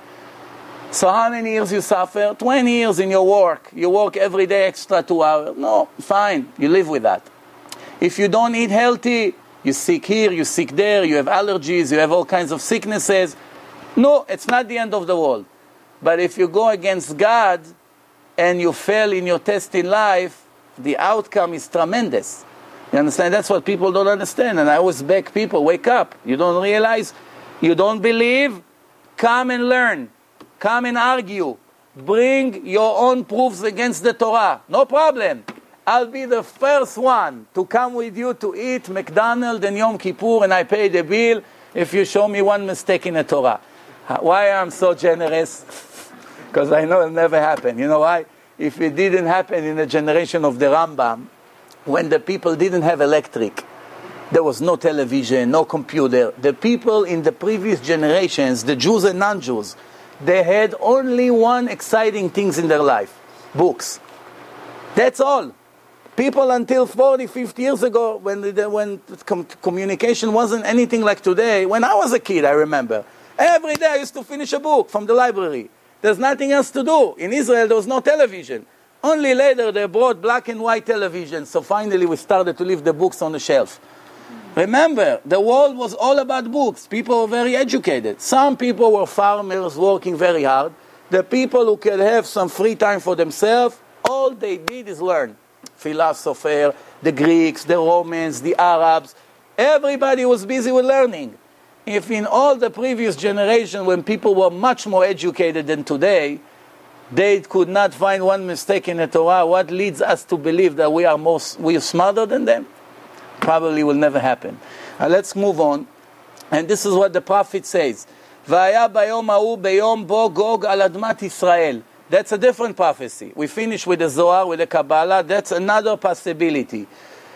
So how many years you suffer? 20 years in your work. You work every day extra 2 hours. No, fine, you live with that. If you don't eat healthy, you sick here, you sick there, you have allergies, you have all kinds of sicknesses. No, it's not the end of the world. But if you go against God and you fail in your test in life, the outcome is tremendous. You understand? That's what people don't understand. And I always beg people, wake up. You don't realize, you don't believe, come and learn. Come and argue. Bring your own proofs against the Torah. No problem. I'll be the first one to come with you to eat McDonald's and Yom Kippur, and I pay the bill if you show me one mistake in the Torah. Why I'm so generous? Because I know it'll never happen. You know why? If it didn't happen in the generation of the Rambam, when the people didn't have electric, there was no television, no computer. The people in the previous generations, the Jews and non-Jews, they had only one exciting thing in their life: books. That's all. People until 40, 50 years ago, when communication wasn't anything like today, when I was a kid, I remember, every day I used to finish a book from the library. There's nothing else to do. In Israel, there was no television. Only later they brought black and white television, so finally we started to leave the books on the shelf. Remember, the world was all about books. People were very educated. Some people were farmers working very hard. The people who could have some free time for themselves, all they did is learn. Philosopher, the Greeks, the Romans, the Arabs, everybody was busy with learning. If in all the previous generation, when people were much more educated than today, they could not find one mistake in the Torah, what leads us to believe that we are smarter than them? Probably will never happen. Let's move on. And this is what the prophet says. V'aya bayom ha'u beyom bo Gog al admat Yisrael. That's a different prophecy. We finish with the Zohar, with the Kabbalah. That's another possibility.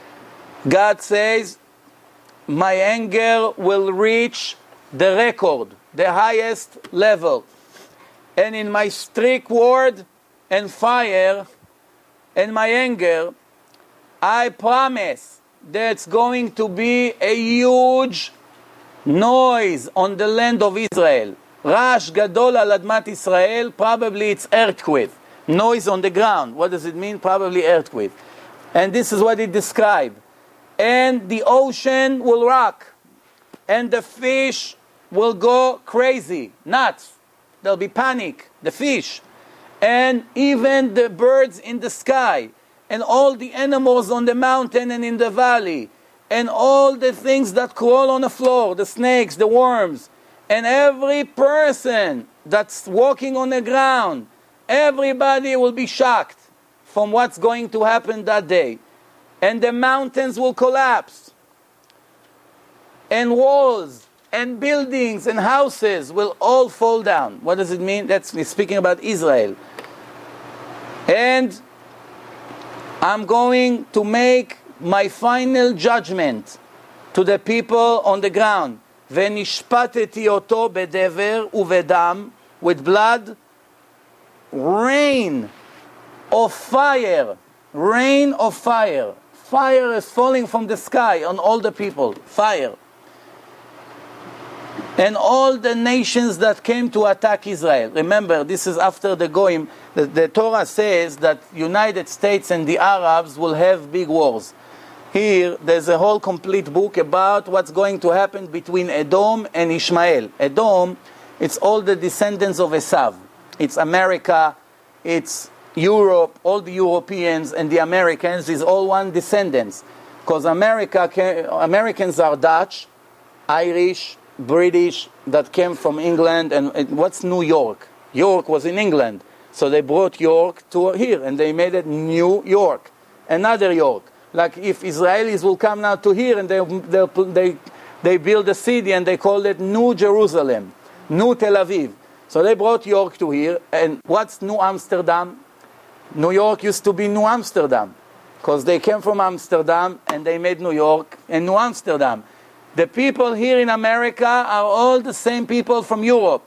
God says, my anger will reach the record, the highest level. And in my strict word and fire and my anger, I promise there's going to be a huge noise on the land of Israel. Rash Gadol al Admat Israel, probably it's earthquake. Noise on the ground. What does it mean? Probably earthquake. And this is what it described. And the ocean will rock. And the fish will go crazy, nuts. There'll be panic, the fish. And even the birds in the sky. and all the animals on the mountain and in the valley, and all the things that crawl on the floor, the snakes, the worms, and every person that's walking on the ground, everybody will be shocked from what's going to happen that day. And the mountains will collapse. And walls and buildings and houses will all fall down. What does it mean? That's speaking about Israel. And I'm going to make my final judgment to the people on the ground. ונשפטתי אותו בדבר ובדם, with blood, rain of fire. Rain of fire. Fire is falling from the sky on all the people. Fire. And all the nations that came to attack Israel. Remember, this is after the Goyim. The Torah says that United States and the Arabs will have big wars. Here, there's a whole complete book about what's going to happen between Edom and Ishmael. Edom, it's all the descendants of Esav. It's America, it's Europe, all the Europeans and the Americans is all one descendants. Because Americans are Dutch, Irish, British, that came from England. And what's New York? York was in England. So they brought York to here and they made it New York. Another York. Like if Israelis will come now to here and they build a city and they call it New Jerusalem, New Tel Aviv. So they brought York to here. And what's New Amsterdam? New York used to be New Amsterdam because they came from Amsterdam and they made New York and New Amsterdam. The people here in America are all the same people from Europe.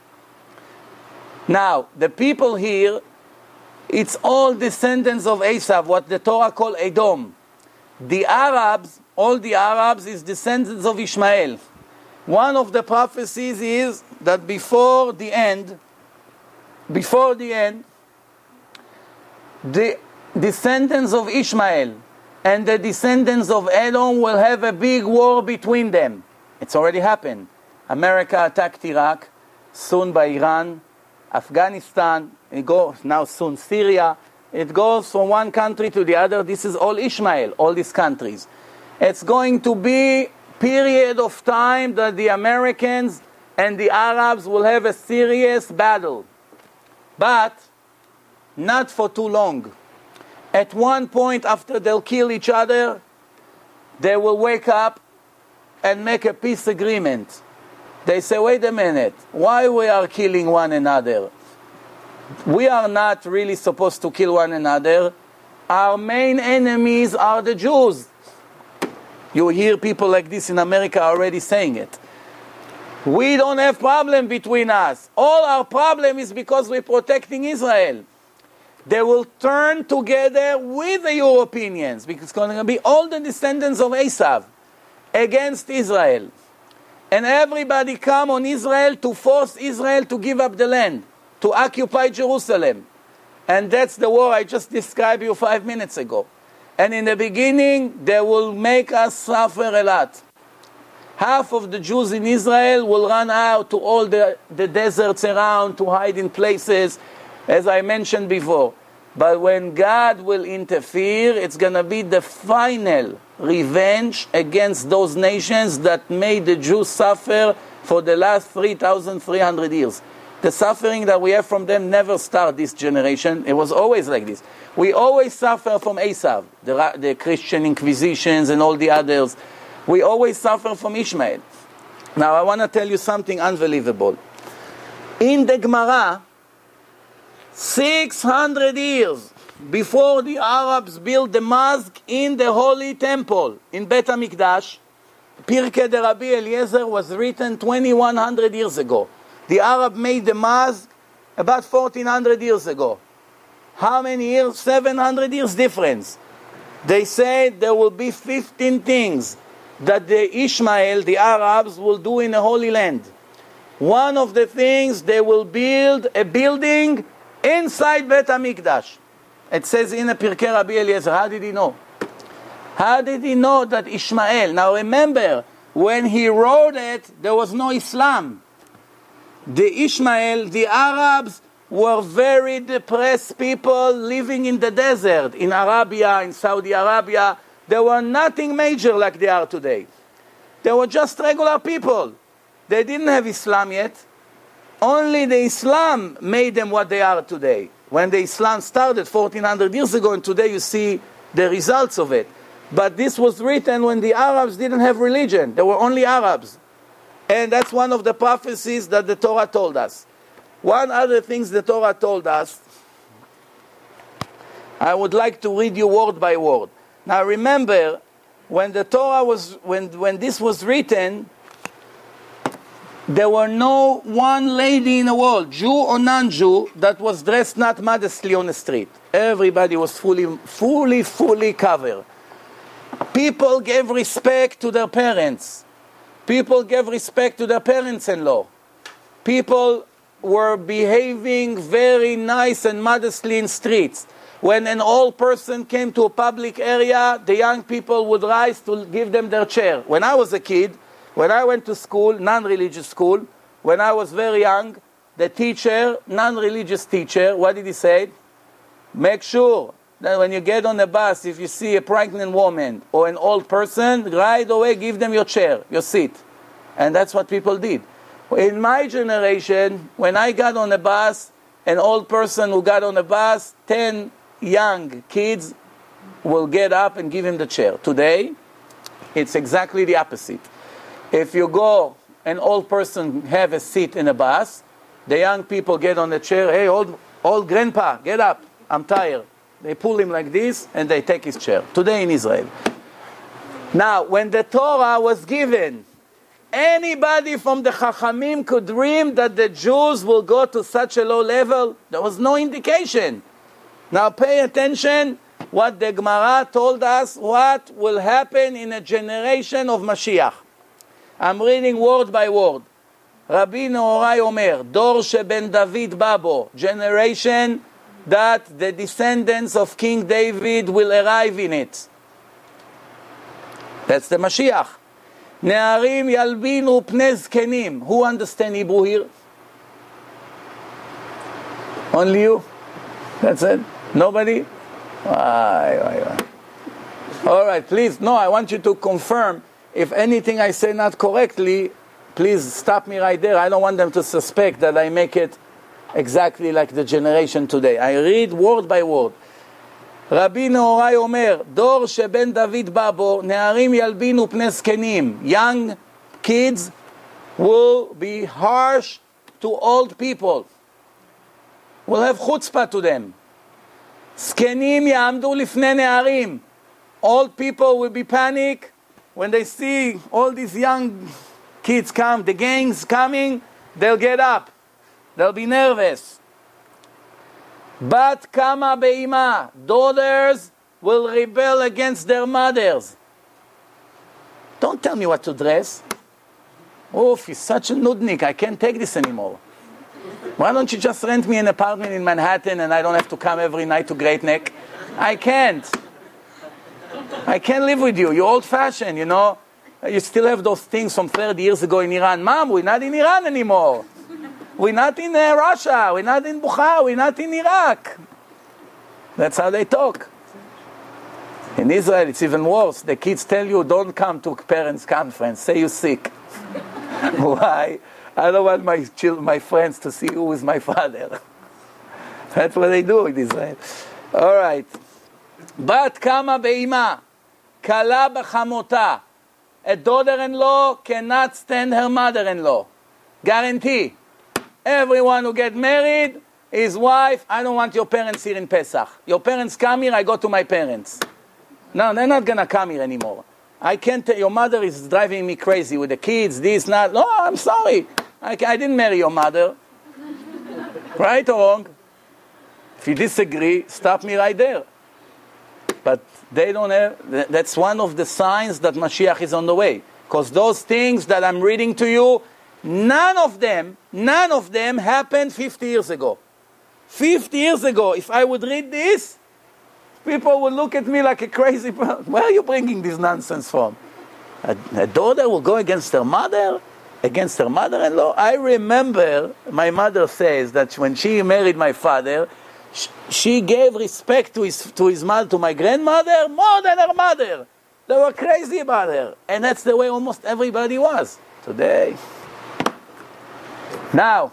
Now, the people here, it's all descendants of Esav, what the Torah call Edom. The Arabs, all the Arabs is descendants of Ishmael. One of the prophecies is that before the end, the descendants of Ishmael and the descendants of Edom will have a big war between them. It's already happened. America attacked Iraq, soon by Iran, Afghanistan, it goes now soon Syria. It goes from one country to the other. This is all Ishmael, all these countries. It's going to be period of time that the Americans and the Arabs will have a serious battle. But not for too long. At one point after they'll kill each other, they will wake up and make a peace agreement. They say, wait a minute, why we are killing one another? We are not really supposed to kill one another. Our main enemies are the Jews. You hear people like this in America already saying it. We don't have problem between us. All our problem is because we're protecting Israel. They will turn together with the Europeans, because it's going to be all the descendants of Esav against Israel. And everybody come on Israel to force Israel to give up the land, to occupy Jerusalem. And that's the war I just described you 5 minutes ago. And in the beginning, they will make us suffer a lot. Half of the Jews in Israel will run out to all the deserts around to hide in places, as I mentioned before. But when God will interfere, it's going to be the final revenge against those nations that made the Jews suffer for the last 3,300 years. The suffering that we have from them never started this generation. It was always like this. We always suffer from Esav, the Christian Inquisitions and all the others. We always suffer from Ishmael. Now I want to tell you something unbelievable. In the Gemara, 600 years before the Arabs built the mosque in the Holy Temple in Bet HaMikdash, Pirkei de Rabbi Eliezer was written 2,100 years ago. The Arab made the mosque about 1,400 years ago. How many years? 700 years difference. They said there will be 15 things that the Ishmael, the Arabs, will do in the Holy Land. One of the things, they will build a building inside Bet HaMikdash. It says in the Pirkei Rabbi Eliezer. How did he know? How did he know that Ishmael? Now remember, when he wrote it, there was no Islam. The Ishmael, the Arabs, were very depressed people living in the desert, in Arabia, in Saudi Arabia. They were nothing major like they are today. They were just regular people. They didn't have Islam yet. Only the Islam made them what they are today. When the Islam started 1400 years ago, and today you see the results of it. But this was written when the Arabs didn't have religion. They were only Arabs. And that's one of the prophecies that the Torah told us. One other thing the Torah told us, I would like to read you word by word. Now remember, when the Torah was, when this was written, there were no one lady in the world, Jew or non-Jew, that was dressed not modestly on the street. Everybody was fully covered. People gave respect to their parents. People gave respect to their parents-in-law. People were behaving very nice and modestly in streets. When an old person came to a public area, the young people would rise to give them their chair. When I was a kid, when I went to school, non-religious school, when I was very young, the teacher, non-religious teacher, what did he say? Make sure that when you get on the bus, if you see a pregnant woman or an old person, right away give them your chair, your seat. And that's what people did. In my generation, when I got on the bus, an old person who got on the bus, 10 young kids will get up and give him the chair. Today, it's exactly the opposite. If you go, an old person have a seat in a bus, the young people get on the chair, hey, old grandpa, get up, I'm tired. They pull him like this, and they take his chair. Today in Israel. Now, when the Torah was given, anybody from the Chachamim could dream that the Jews will go to such a low level? There was no indication. Now pay attention what the Gemara told us, what will happen in a generation of Mashiach. I'm reading word by word. Rabbi Nehorai Omer, Dor sheben David babo, generation that the descendants of King David will arrive in it. That's the Mashiach. Ne'arim yalbinu pnei zkenim. Who understand Hebrew here? Only you? That's it? Nobody? Why. All right, please. No, I want you to confirm. If anything I say not correctly, please stop me right there. I don't want them to suspect that I make it exactly like the generation today. I read word by word. Rabbi Nehorai Omer, Dor sheben David babo, Ne'arim yalbinu pnei zkenim. Young kids will be harsh to old people. Will have chutzpah to them. Zkenim ya'amdu lifnei ne'arim. Old people will be panic when they see all these young kids come, the gangs coming, they'll get up. They'll be nervous. Bat kama be'ima. Daughters will rebel against their mothers. Don't tell me what to dress. Oof, he's such a nudnik. I can't take this anymore. Why don't you just rent me an apartment in Manhattan and I don't have to come every night to Great Neck? I can't. I can't live with you. You're old-fashioned, you know. You still have those things from 30 years ago in Iran. Mom, we're not in Iran anymore. We're not in Russia. We're not in Bukhara. We're not in Iraq. That's how they talk. In Israel, it's even worse. The kids tell you, don't come to parents' conference. Say you're sick. Why? I don't want my friends to see who is my father. That's what they do in Israel. All right. Bat kama be'ima, kala b'chamota. A daughter-in-law cannot stand her mother-in-law. Guarantee. Everyone who get married, his wife, I don't want your parents here in Pesach. Your parents come here, I go to my parents. No, they're not going to come here anymore. I can't tell, your mother is driving me crazy with the kids, this, not. No, I'm sorry. I didn't marry your mother. Right or wrong? If you disagree, stop me right there. But they don't have, that's one of the signs that Mashiach is on the way. Because those things that I'm reading to you, none of them happened 50 years ago. 50 years ago, if I would read this, people would look at me like a crazy person. Where are you bringing this nonsense from? A daughter will go against her mother? against her mother-in-law. I remember my mother says that when she married my father, she gave respect to his mother, to my grandmother, more than her mother. They were crazy about her. And that's the way almost everybody was today. Now,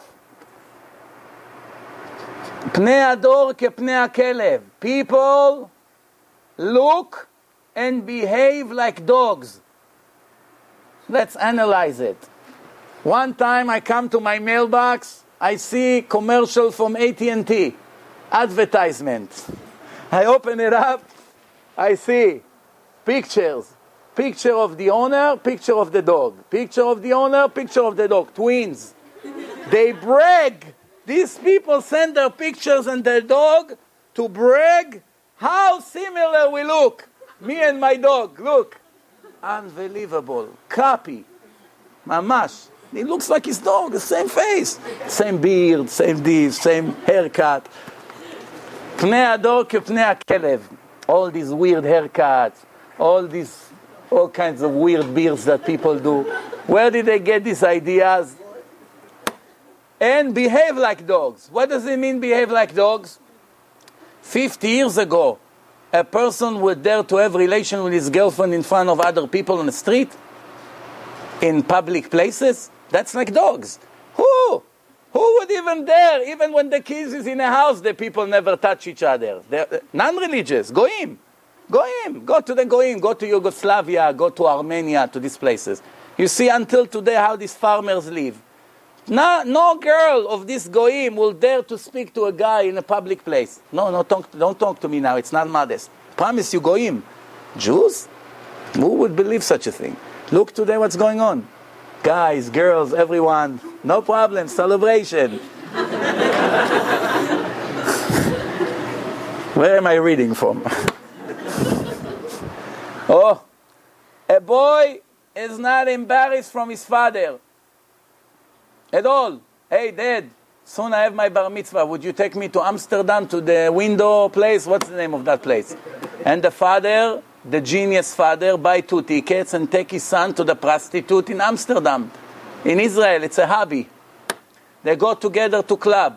פני הדור כפני הכלב. People look and behave like dogs. Let's analyze it. One time I come to my mailbox, I see commercial from AT&T, advertisement. I open it up, I see pictures. Picture of the owner, picture of the dog. Picture of the owner, picture of the dog. Twins. They brag. These people send their pictures and their dog to brag how similar we look. Me and my dog, look. Unbelievable. Copy. Mamash. He looks like his dog, the same face. Same beard, same this, same haircut. פני הדור כפני הכלב. All these weird haircuts, all kinds of weird beards that people do. Where did they get these ideas? And behave like dogs. What does it mean, behave like dogs? 50 years ago, a person would dare to have relation with his girlfriend in front of other people on the street, in public places. That's like dogs. Who would even dare? Even when the kids is in a house, the people never touch each other. They're non-religious. Goyim. Go to the Goyim. Go to Yugoslavia. Go to Armenia, to these places. You see until today how these farmers live. No girl of this Goyim will dare to speak to a guy in a public place. No, don't talk to me now. It's not modest. Promise you, Goyim. Jews? Who would believe such a thing? Look today what's going on. Guys, girls, everyone. No problem. Celebration. Where am I reading from? Oh, a boy is not embarrassed from his father. At all. Hey, Dad, soon I have my bar mitzvah. Would you take me to Amsterdam to the window place? What's the name of that place? And the father, the genius father, buy 2 tickets and take his son to the prostitute in Amsterdam. In Israel, it's a hobby. They go together to club.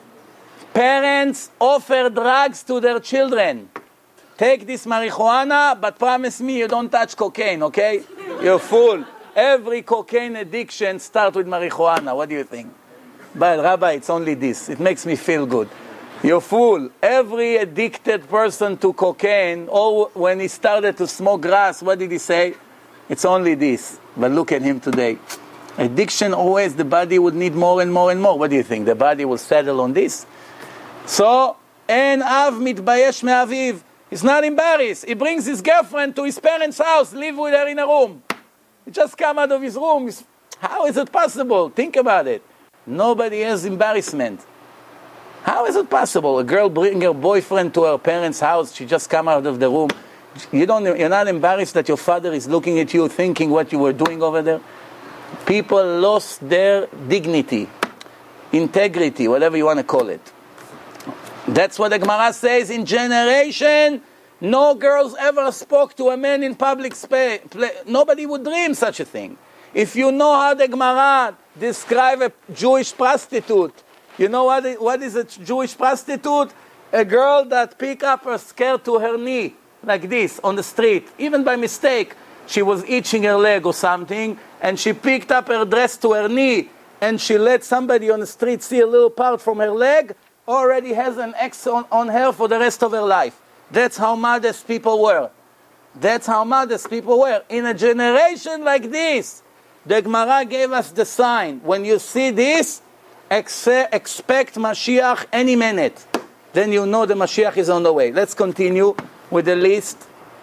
Parents offer drugs to their children. Take this marijuana, but promise me you don't touch cocaine, okay? You're fool. Every cocaine addiction starts with marijuana. What do you think? But Rabbi, it's only this. It makes me feel good. You're fool. Every addicted person to cocaine, or when he started to smoke grass, what did he say? It's only this. But look at him today. Addiction, always the body would need more and more and more. What do you think? The body will settle on this? So, אין אב מתבייש מאביו. He's not embarrassed. He brings his girlfriend to his parents' house, live with her in a room. He just come out of his room. How is it possible? Think about it. Nobody has embarrassment. How is it possible? A girl bring her boyfriend to her parents' house. She just come out of the room. You're not embarrassed that your father is looking at you, thinking what you were doing over there? People lost their dignity, integrity, whatever you want to call it. That's what the Gemara says. In generation, no girls ever spoke to a man in public space. Nobody would dream such a thing. If you know how the Gemara describe a Jewish prostitute, you know what is a Jewish prostitute? A girl that pick up her skirt to her knee, like this, on the street. Even by mistake, she was itching her leg or something, and she picked up her dress to her knee, and she let somebody on the street see a little part from her leg, already has an X on her for the rest of her life. That's how modest people were. That's how modest people were. In a generation like this, the Gemara gave us the sign. When you see this, expect Mashiach any minute. Then you know the Mashiach is on the way. Let's continue with the list.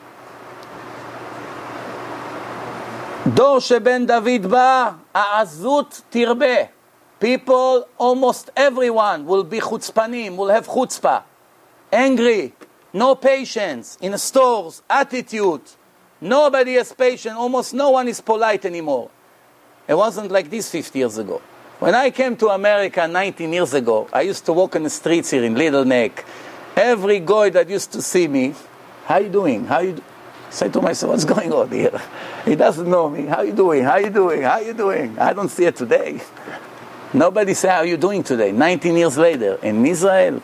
דור שבן דוד בא, העזות תרבה. People, almost everyone will be chutzpanim, will have chutzpah. Angry, no patience, in the stores, attitude. Nobody has patience, almost no one is polite anymore. It wasn't like this 50 years ago. When I came to America 19 years ago, I used to walk on the streets here in Little Neck. Every guy that used to see me, how you doing? say to myself, what's going on here? He doesn't know me. How you doing? How you doing? How you doing? I don't see it today. Nobody say, how you doing today? 19 years later in Israel.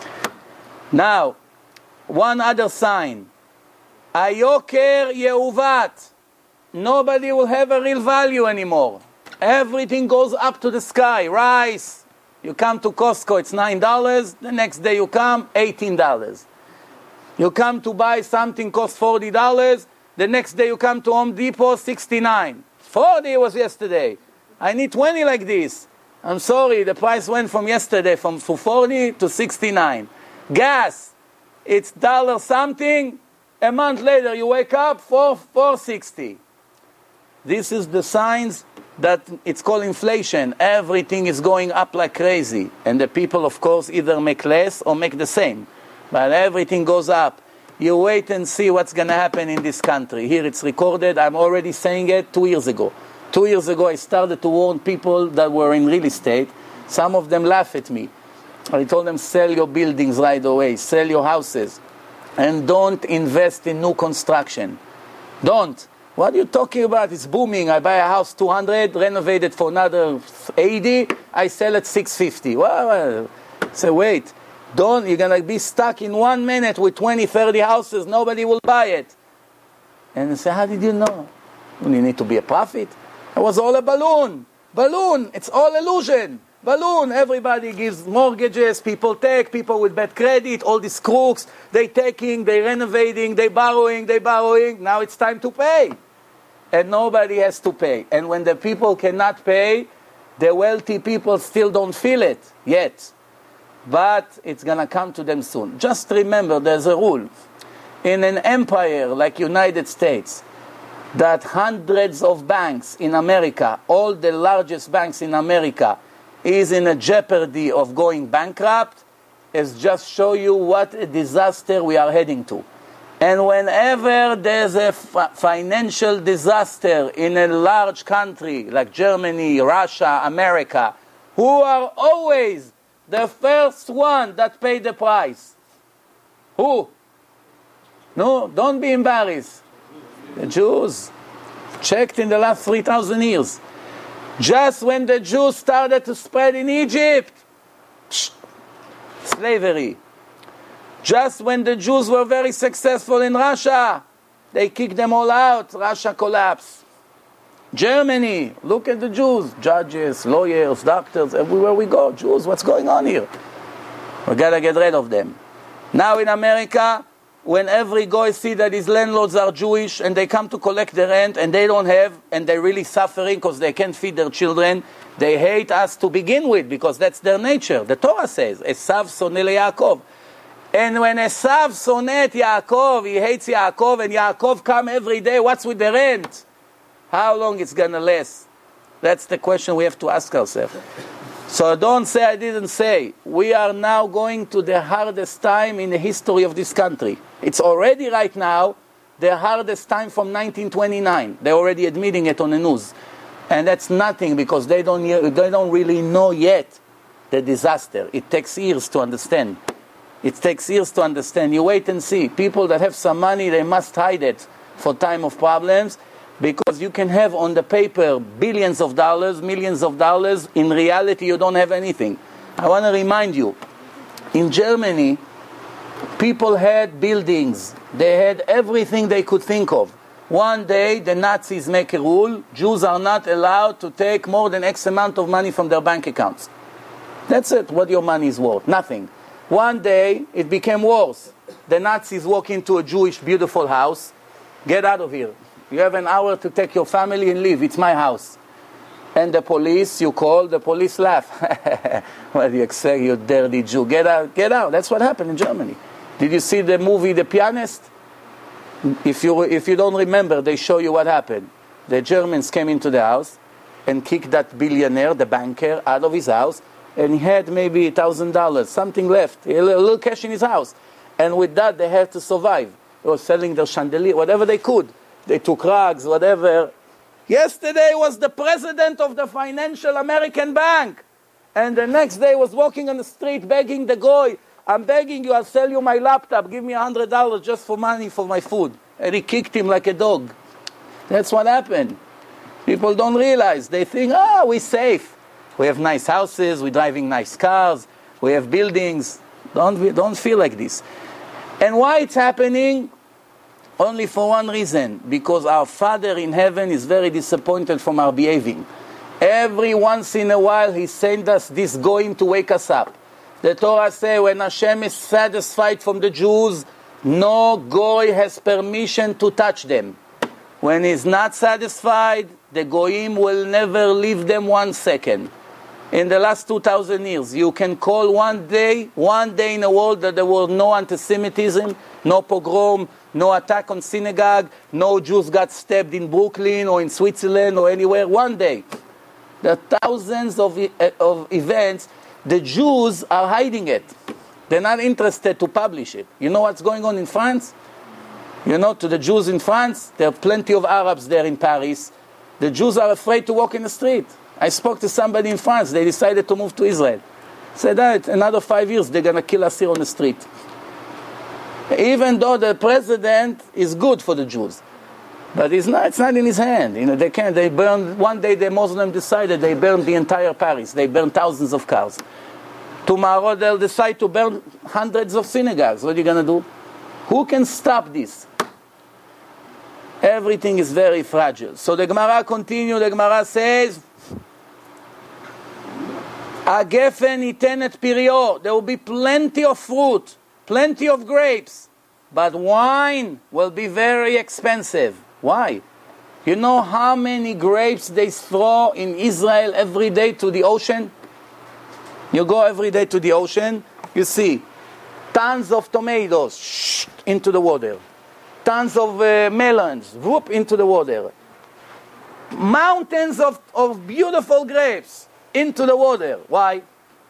Now, one other sign. Ayoker Yehuvat. Nobody will have a real value anymore. Everything goes up to the sky. Rice. You come to Costco, it's $9. The next day you come, $18. You come to buy something, costs $40. The next day you come to Home Depot, $69. $40 was yesterday. I need 20 like this. I'm sorry, the price went from yesterday from $40 to $69. Gas, it's dollar something. A month later you wake up for $4.60. This is the signs that it's called inflation. Everything is going up like crazy. And the people, of course, either make less or make the same. But everything goes up. You wait and see what's going to happen in this country. Here it's recorded. I'm already saying it 2 years ago. 2 years ago, I started to warn people that were in real estate. Some of them laugh at me. I told them, sell your buildings right away. Sell your houses. And don't invest in new construction. Don't. What are you talking about? It's booming. I buy a house 200, renovate it for another 80, I sell it 650. Well, say, wait. Don't, you're going to be stuck in 1 minute with 20, 30 houses. Nobody will buy it. And I say, how did you know? Well, you need to be a prophet. It was all a balloon. Balloon. It's all illusion. Balloon. Everybody gives mortgages. People take. People with bad credit. All these crooks. They taking. They renovating. They borrowing. They borrowing. Now it's time to pay. And nobody has to pay. And when the people cannot pay, the wealthy people still don't feel it yet. But it's going to come to them soon. Just remember, there's a rule. In an empire like United States, that hundreds of banks in America, all the largest banks in America, is in a jeopardy of going bankrupt, is just show you what a disaster we are heading to. And whenever there's a financial disaster in a large country like Germany, Russia, America, who are always the first one that pay the price? Who? No, don't be embarrassed. The Jews. Checked in the last 3,000 years. Just when the Jews started to spread in Egypt, slavery. Just when the Jews were very successful in Russia, they kicked them all out. Russia collapsed. Germany, look at the Jews. Judges, lawyers, doctors, everywhere we go. Jews, what's going on here? We got to get rid of them. Now in America, when every guy see that his landlords are Jewish and they come to collect the rent and they don't have, and they're really suffering because they can't feed their children, they hate us to begin with because that's their nature. The Torah says, Esav soneh leYaakov. And when Esav soneh Yaakov, he hates Yaakov, and Yaakov come every day, what's with the rent? How long it's going to last? That's the question we have to ask ourselves. So don't say I didn't say. We are now going to the hardest time in the history of this country. It's already right now the hardest time from 1929. They're already admitting it on the news. And that's nothing because they don't really know yet the disaster. It takes years to understand. It takes years to understand. You wait and see. People that have some money, they must hide it for time of problems. Because you can have on the paper billions of dollars, millions of dollars. In reality, you don't have anything. I want to remind you, in Germany, people had buildings. They had everything they could think of. One day, the Nazis make a rule. Jews are not allowed to take more than X amount of money from their bank accounts. That's it, what your money is worth. Nothing. One day, it became worse. The Nazis walk into a Jewish beautiful house. Get out of here. You have an hour to take your family and leave. It's my house. And the police, you call, the police laugh. What do you expect, you dirty Jew? Get out, get out. That's what happened in Germany. Did you see the movie The Pianist? If you don't remember, they show you what happened. The Germans came into the house and kicked that billionaire, the banker, out of his house. And he had maybe $1,000, something left, a little cash in his house. And with that, they had to survive. They were selling their chandelier, whatever they could. They took rugs, whatever. Yesterday was the president of the financial American bank. And the next day was walking on the street begging the guy, I'm begging you, I'll sell you my laptop. Give me $100 just for money for my food. and he kicked him like a dog. That's what happened. People don't realize. They think, we're safe. We have nice houses, we're driving nice cars, we have buildings. Don't feel like this. And why it's happening? Only for one reason. Because our Father in heaven is very disappointed from our behaving. Every once in a while He sends us this goyim to wake us up. The Torah says when Hashem is satisfied from the Jews, no goy has permission to touch them. When He's not satisfied, the goyim will never leave them 1 second. In the last 2,000 years, you can call one day in the world that there was no anti-Semitism, no pogrom, no attack on synagogue, no Jews got stabbed in Brooklyn or in Switzerland or anywhere. One day. There are thousands of events. The Jews are hiding it. They're not interested to publish it. You know what's going on in France? You know, to the Jews in France, there are plenty of Arabs there in Paris. The Jews are afraid to walk in the street. I spoke to somebody in France. They decided to move to Israel. Said that another 5 years they're going to kill us here on the street. Even though the president is good for the Jews. But it's not in his hand. You know, they can't. They burned, one day the Muslim decided they burned the entire Paris. They burned thousands of cars. Tomorrow they'll decide to burn hundreds of synagogues. What are you going to do? Who can stop this? Everything is very fragile. So the Gemara continues. The Gemara says, Agefen iten et pirio. There will be plenty of fruit, plenty of grapes, but wine will be very expensive. Why? You know how many grapes they throw in Israel every day to the ocean? You go every day to the ocean, you see tons of tomatoes into the water, tons of melons, whoop, into the water, mountains of beautiful grapes into the water. Why?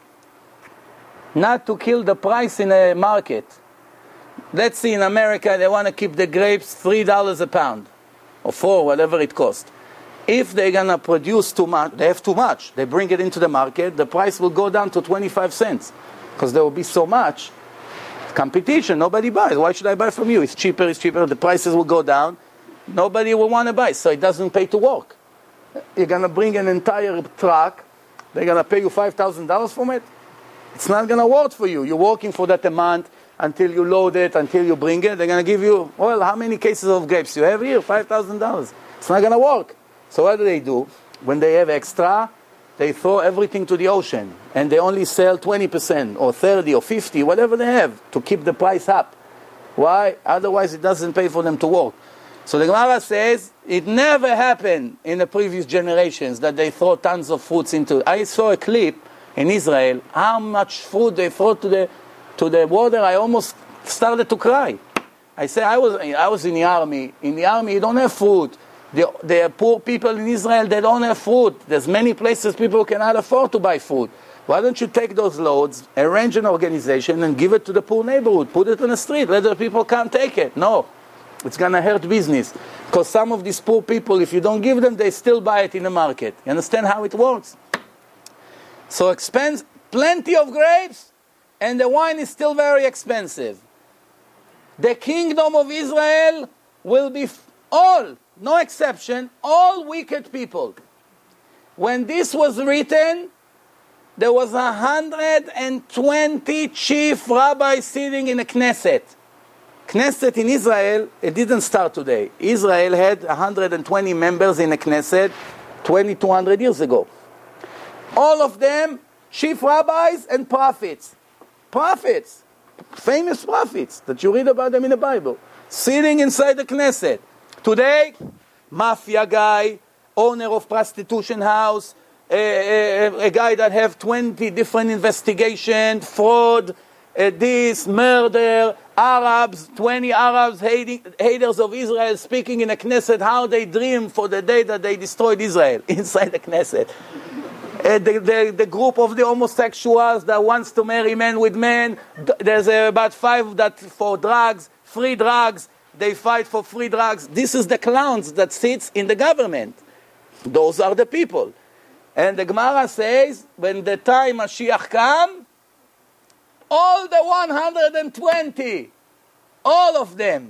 Not to kill the price in a market. Let's see, in America they want to keep the grapes $3 a pound or $4, whatever it costs. If they're going to produce too much, they have too much. They bring it into the market, the price will go down to 25 cents because there will be so much competition. Nobody buys. Why should I buy from you? It's cheaper, the prices will go down. Nobody will want to buy, so it doesn't pay to work. You're going to bring an entire truck, they're going to pay you $5,000 for it? It's not going to work for you. You're working for that a month until you load it, until you bring it. They're going to give you, well, how many cases of grapes you have here? $5,000. It's not going to work. So what do? When they have extra, they throw everything to the ocean. And they only sell 20% or 30 or 50, whatever they have, to keep the price up. Why? Otherwise it doesn't pay for them to work. So the Gemara says, it never happened in the previous generations that they throw tons of fruits into. I saw a clip in Israel, how much fruit they throw to the water. I almost started to cry. I said, I was in the army. In the army, you don't have food. The poor people in Israel, they don't have food. There's many places people cannot afford to buy food. Why don't you take those loads, arrange an organization, and give it to the poor neighborhood? Put it on the street. Let the people come take it. No. It's going to hurt business. Because some of these poor people, if you don't give them, they still buy it in the market. You understand how it works? So plenty of grapes, and the wine is still very expensive. The kingdom of Israel will be all, no exception, all wicked people. When this was written, there was 120 chief rabbis sitting in the Knesset. Knesset in Israel, it didn't start today. Israel had 120 members in the Knesset 2,200 years ago. All of them chief rabbis and prophets. Prophets, famous prophets that you read about them in the Bible, sitting inside the Knesset. Today, mafia guy, owner of prostitution house, a guy that have 20 different investigations, fraud, this, murder, Arabs, 20 Arabs, haters of Israel, speaking in the Knesset how they dream for the day that they destroyed Israel inside the Knesset. The group of the homosexuals that wants to marry men with men, there's about 5 that for drugs, free drugs, they fight for free drugs. This is the clowns that sits in the government. Those are the people. And the Gemara says, when the time Mashiach come, all the 120, all of them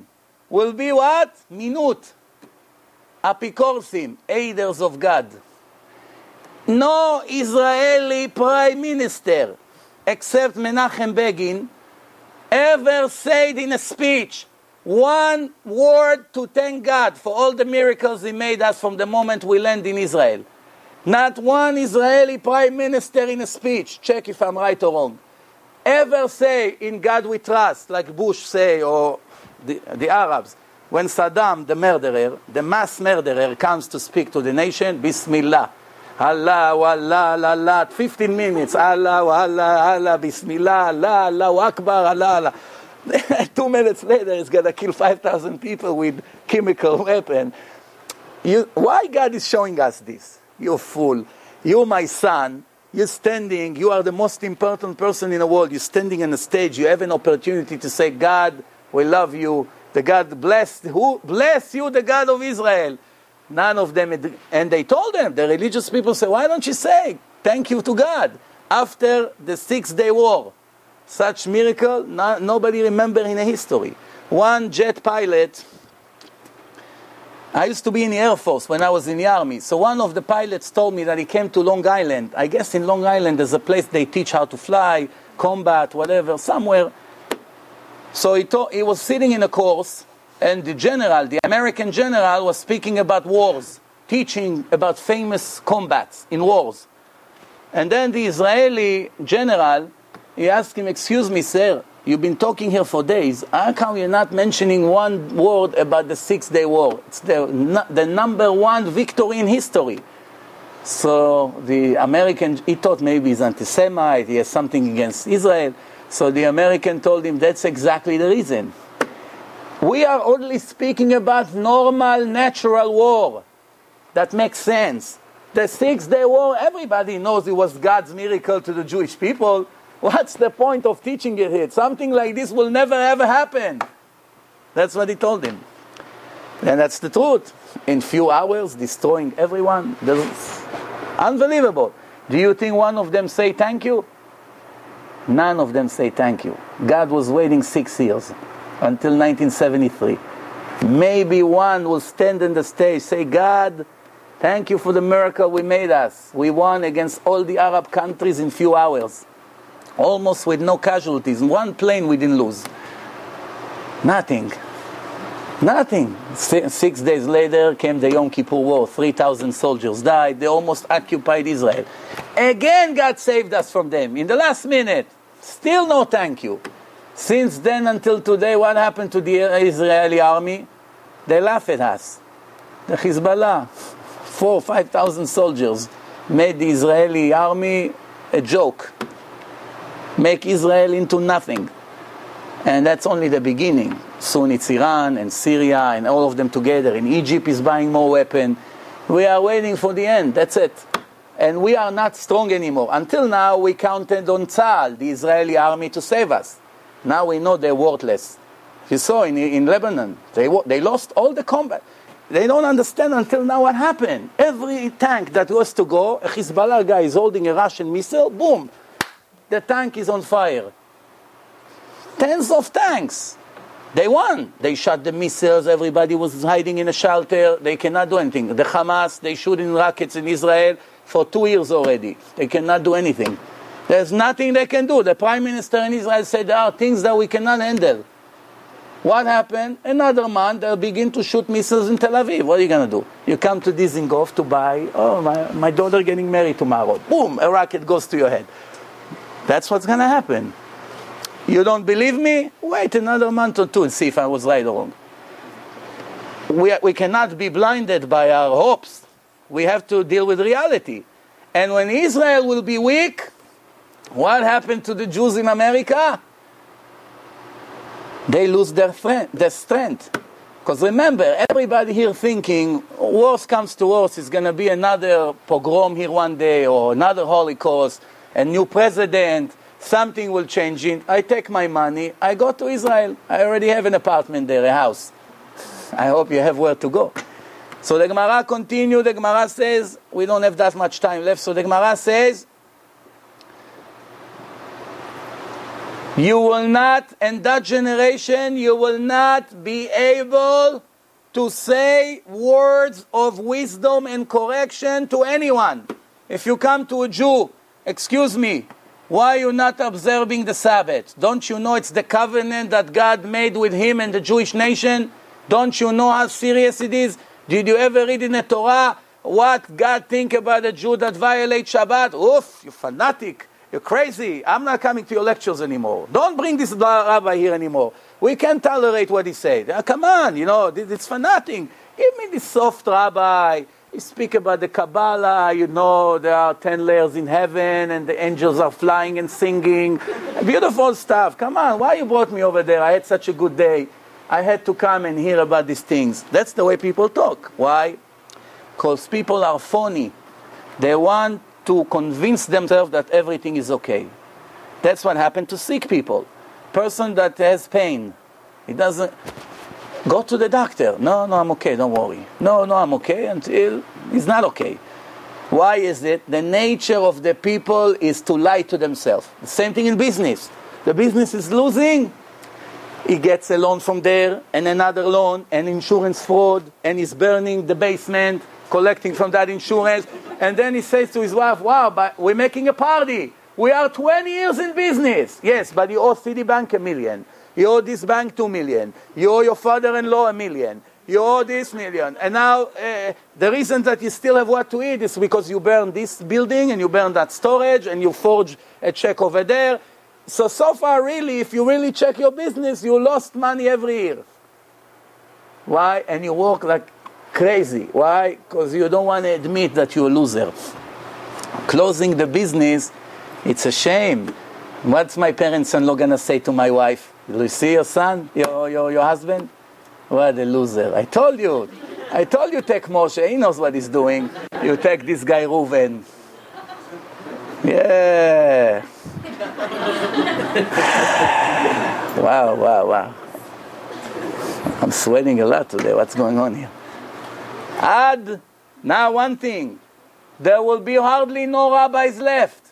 will be what? Minut. Apikorsim, haters of God. No Israeli prime minister, except Menachem Begin, ever said in a speech one word to thank God for all the miracles He made us from the moment we land in Israel. Not one Israeli prime minister in a speech, check if I'm right or wrong, ever say, in God we trust, like Bush say, or the Arabs. When Saddam, the murderer, the mass murderer, comes to speak to the nation, Bismillah. Allah, Allah, Allah, 15 minutes, Allah, Allah, Allah, Bismillah, Allah, Allahu Akbar, Allah, Allah. 2 minutes later, it's going to kill 5,000 people with chemical weapon. Why God is showing us this? You fool. You, my son, you're standing, you are the most important person in the world. You're standing on the stage. You have an opportunity to say, God, we love you. The God bless, who bless you, the God of Israel. None of them, and they told them, the religious people say, why don't you say thank you to God after the 6-day war? Such miracle, nobody remember in the history. One jet pilot, I used to be in the Air Force when I was in the Army, so one of the pilots told me that he came to Long Island. I guess in Long Island there's a place they teach how to fly, combat, whatever, somewhere. So he was sitting in a course, and the American general, was speaking about wars, teaching about famous combats in wars. And then the Israeli general, he asked him, excuse me, sir, you've been talking here for days. How come you're not mentioning one word about the 6-day war? It's the number one victory in history. So the American, he thought maybe he's anti-Semite, he has something against Israel. So the American told him, that's exactly the reason. We are only speaking about normal, natural war. That makes sense. The 6-day war, everybody knows it was God's miracle to the Jewish people. What's the point of teaching it here? Something like this will never ever happen. That's what he told him. And that's the truth. In few hours, destroying everyone. Unbelievable. Do you think one of them say thank you? None of them say thank you. God was waiting 6 years until 1973. Maybe one will stand on the stage, say, God, thank you for the miracle we made us. We won against all the Arab countries in few hours. Almost with no casualties. One plane we didn't lose. Nothing. Nothing. 6 days later came the Yom Kippur War. 3,000 soldiers died. They almost occupied Israel. Again, God saved us from them. In the last minute. Still no thank you. Since then until today, what happened to the Israeli army? They laugh at us. The Hezbollah, 4,000 or 5,000 soldiers, made the Israeli army a joke. Make Israel into nothing. And that's only the beginning. Soon it's Iran and Syria and all of them together. And Egypt is buying more weapons. We are waiting for the end. That's it. And we are not strong anymore. Until now, we counted on Tzal, the Israeli army, to save us. Now we know they're worthless. You saw in Lebanon, they lost all the combat. They don't understand until now what happened. Every tank that was to go, a Hezbollah guy is holding a Russian missile, boom, the tank is on fire. Tens of tanks. They won. They shot the missiles. Everybody was hiding in a shelter. They cannot do anything. The Hamas, they shooting rockets in Israel for 2 years already. They cannot do anything. There's nothing they can do. The Prime Minister in Israel said there are things that we cannot handle. What happened? Another month, they'll begin to shoot missiles in Tel Aviv. What are you going to do? You come to Dizengoff to buy, my daughter getting married tomorrow. Boom, a rocket goes to your head. That's what's going to happen. You don't believe me? Wait another month or two and see if I was right or wrong. We cannot be blinded by our hopes. We have to deal with reality. And when Israel will be weak, what happened to the Jews in America? They lose their strength. Because remember, everybody here thinking, worst comes to worst, it's going to be another pogrom here one day, or another Holocaust, a new president, something will change it. I take my money, I go to Israel. I already have an apartment there, a house. I hope you have where to go. So the Gemara continues, the Gemara says, we don't have that much time left, so the Gemara says, You will not, in that generation, you will not be able to say words of wisdom and correction to anyone. If you come to a Jew, excuse me, why are you not observing the Sabbath? Don't you know it's the covenant that God made with him and the Jewish nation? Don't you know how serious it is? Did you ever read in the Torah what God think about a Jew that violates Shabbat? Oof, you fanatic. You're crazy. I'm not coming to your lectures anymore. Don't bring this rabbi here anymore. We can't tolerate what he said. Come on, it's fanatic. Give me this soft rabbi. He speak about the Kabbalah, there are 10 layers in heaven and the angels are flying and singing. Beautiful stuff. Come on, why you brought me over there? I had such a good day. I had to come and hear about these things. That's the way people talk. Why? Because people are phony. They want to convince themselves that everything is okay. That's what happened to sick people. Person that has pain, he doesn't go to the doctor. No, I'm okay, don't worry. No, I'm okay until he's not okay. Why is it? The nature of the people is to lie to themselves. The same thing in business. The business is losing. He gets a loan from there and another loan and insurance fraud and he's burning the basement, collecting from that insurance. And then he says to his wife, wow, but we're making a party. We are 20 years in business. Yes, but you owe Citibank $1 million. You owe this bank $2 million. You owe your father-in-law $1 million. You owe this $1 million. And now the reason that you still have what to eat is because you burned this building and you burned that storage and you forged a check over there. So far, really, if you really check your business, you lost money every year. Why? And you work like crazy. Why? Because you don't want to admit that you're a loser. Closing the business, it's a shame. What's my parents-in-law going to say to my wife? Will you see your son, your husband? What a loser. I told you, take Moshe. He knows what he's doing. You take this guy, Reuven. Yeah. Wow. I'm sweating a lot today. What's going on here? Now one thing. There will be hardly no rabbis left.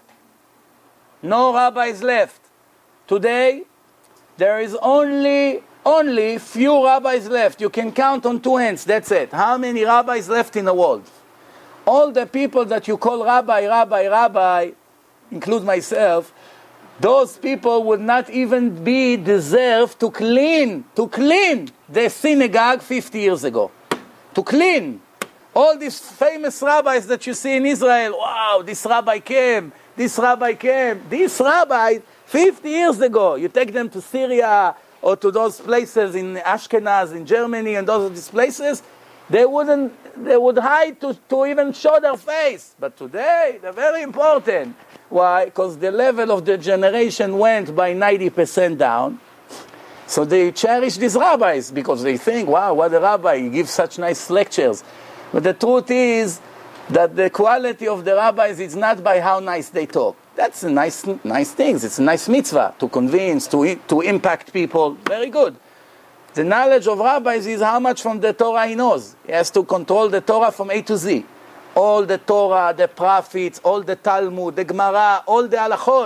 No rabbis left. Today, there is only few rabbis left. You can count on 2 hands. That's it. How many rabbis left in the world? All the people that you call rabbi, include myself, those people would not even be deserved to clean the synagogue 50 years ago. To clean. All these famous rabbis that you see in Israel, wow, this rabbi came. These rabbis, 50 years ago, you take them to Syria or to those places in Ashkenaz, in Germany, and these places, they would hide to even show their face. But today, they're very important. Why? Because the level of the generation went by 90% down. So they cherish these rabbis because they think, wow, what a rabbi, he gives such nice lectures. But the truth is that the quality of the rabbis is not by how nice they talk. That's a nice thing. It's a nice mitzvah to convince, to impact people. Very good. The knowledge of rabbis is how much from the Torah he knows. He has to control the Torah from A to Z. All the Torah, the prophets, all the Talmud, the Gemara, all the halachot.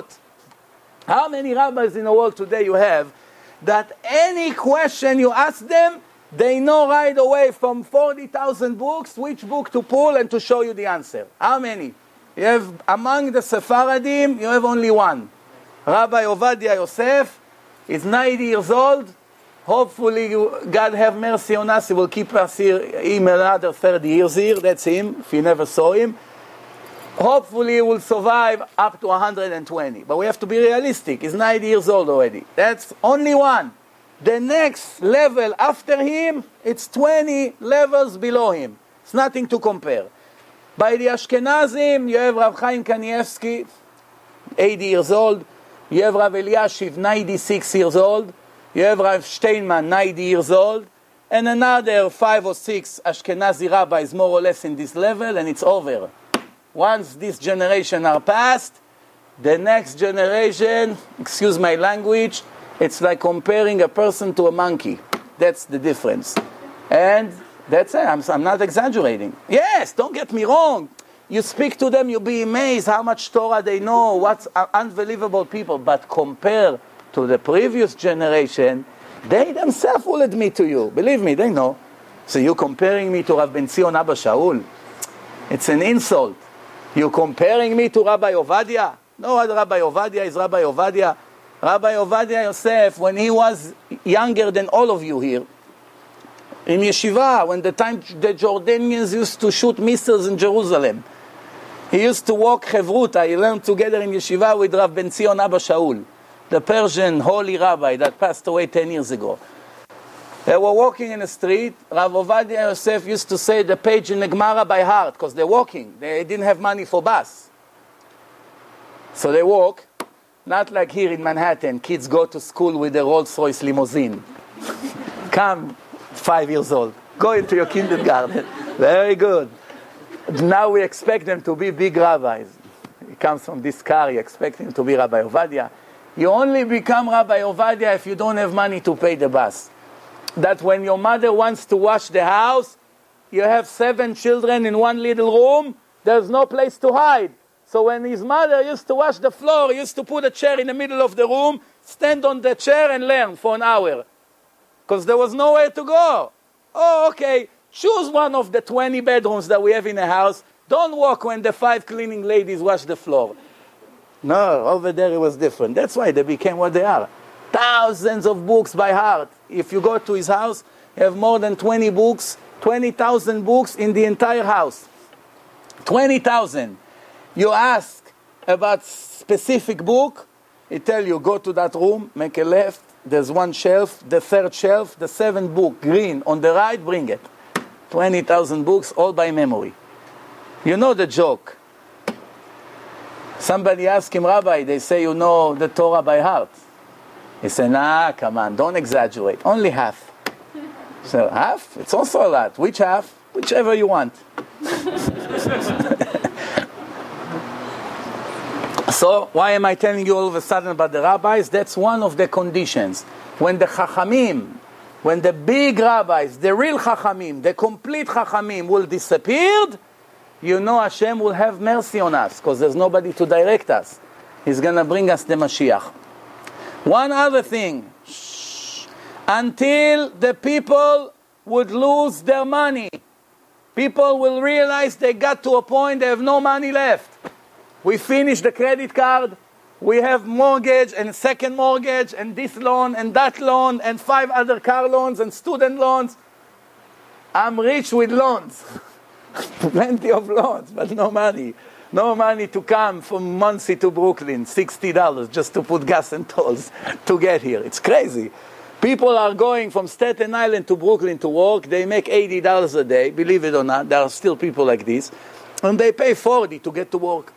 How many rabbis in the world today you have that any question you ask them, they know right away from 40,000 books which book to pull and to show you the answer? How many? You have among the Sephardim, you have only one. Rabbi Ovadia Yosef is 90 years old. Hopefully, God have mercy on us. He will keep us here, him another 30 years here. That's him, if you never saw him. Hopefully, he will survive up to 120. But we have to be realistic. He's 90 years old already. That's only one. The next level after him, it's 20 levels below him. It's nothing to compare. By the Ashkenazim, you have Rav Chaim Kanievsky, 80 years old. You have Rav Eliashiv, 96 years old. You have Rav Steinman, 90 years old. And another 5 or 6 Ashkenazi rabbis more or less in this level, and it's over. Once this generation are passed, the next generation, excuse my language, it's like comparing a person to a monkey. That's the difference. And that's it. I'm not exaggerating. Yes, don't get me wrong. You speak to them, you'll be amazed how much Torah they know, what's unbelievable people. But compare to the previous generation, they themselves will admit to you. Believe me, they know. So you're comparing me to Rav Ben Zion Abba Shaul? It's an insult. You're comparing me to Rabbi Ovadia? No, Rabbi Ovadia is Rabbi Ovadia. Rabbi Ovadia Yosef, when he was younger than all of you here, in yeshiva, when the time the Jordanians used to shoot missiles in Jerusalem, he used to walk Chevruta. He learned together in yeshiva with Rav Ben Zion Abba Shaul, the Persian holy rabbi that passed away 10 years ago. They were walking in the street. Rav Ovadia Yosef used to say the page in the Gemara by heart, because they're walking. They didn't have money for bus. So they walk, not like here in Manhattan, kids go to school with a Rolls-Royce limousine. Come, 5 years old. Go into your kindergarten. Very good. Now we expect them to be big rabbis. He comes from this car, you expect him to be Rabbi Ovadia. You only become Rabbi Ovadia if you don't have money to pay the bus. That when your mother wants to wash the house, you have 7 children in one little room, there's no place to hide. So when his mother used to wash the floor, he used to put a chair in the middle of the room, stand on the chair and learn for an hour. Because there was nowhere to go. Oh, okay, choose one of the 20 bedrooms that we have in the house. Don't walk when the 5 cleaning ladies wash the floor. No, over there it was different. That's why they became what they are. Thousands of books by heart. If you go to his house, you have more than 20 books, 20,000 books in the entire house. 20,000. You ask about specific book, he tell you, go to that room, make a left, there's one shelf, the 3rd shelf, the 7th book, green, on the right, bring it. 20,000 books, all by memory. You know the joke. Somebody asked him, Rabbi, they say you know the Torah by heart. He said, nah, come on, don't exaggerate. Only half. So, half? It's also a lot. Which half? Whichever you want. So, why am I telling you all of a sudden about the rabbis? That's one of the conditions. When the Chachamim, when the big rabbis, the real Chachamim, the complete Chachamim will disappear, you know Hashem will have mercy on us, because there's nobody to direct us. He's going to bring us the Mashiach. One other thing, until the people would lose their money, people will realize they got to a point they have no money left. We finished the credit card, we have mortgage and second mortgage and this loan and that loan and 5 other car loans and student loans. I'm rich with loans. Plenty of loans, but no money. No money to come from Monsey to Brooklyn, $60 just to put gas and tolls to get here. It's crazy. People are going from Staten Island to Brooklyn to work. They make $80 a day, believe it or not. There are still people like this. And they pay $40 to get to work.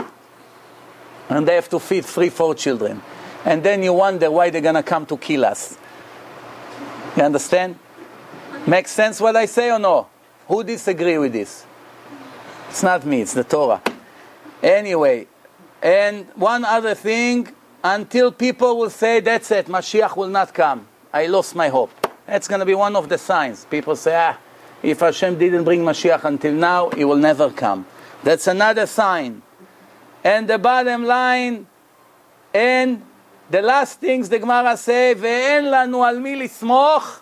And they have to feed 3-4 children. And then you wonder why they're going to come to kill us. You understand? Makes sense what I say or no? Who disagree with this? It's not me, it's the Torah. Anyway, and one other thing, until people will say, that's it, Mashiach will not come. I lost my hope. That's going to be one of the signs. People say, if Hashem didn't bring Mashiach until now, He will never come. That's another sign. And the bottom line, and the last things the Gemara say, ואין לנו על מי לסמוך,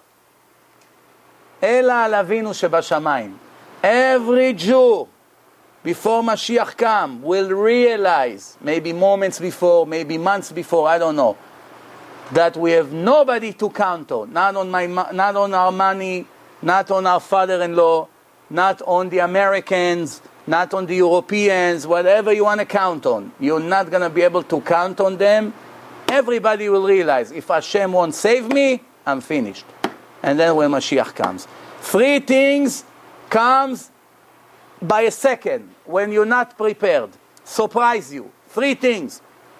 אלא על אבינו שבשמיים. Every Jew, before Mashiach come, will realize, maybe moments before, maybe months before, I don't know, that we have nobody to count on. Not on our money, not on our father-in-law, not on the Americans, not on the Europeans, whatever you want to count on. You're not going to be able to count on them. Everybody will realize, if Hashem won't save me, I'm finished. And then when Mashiach comes. 3 things comes by a second, when you're not prepared. Surprise you. 3 things.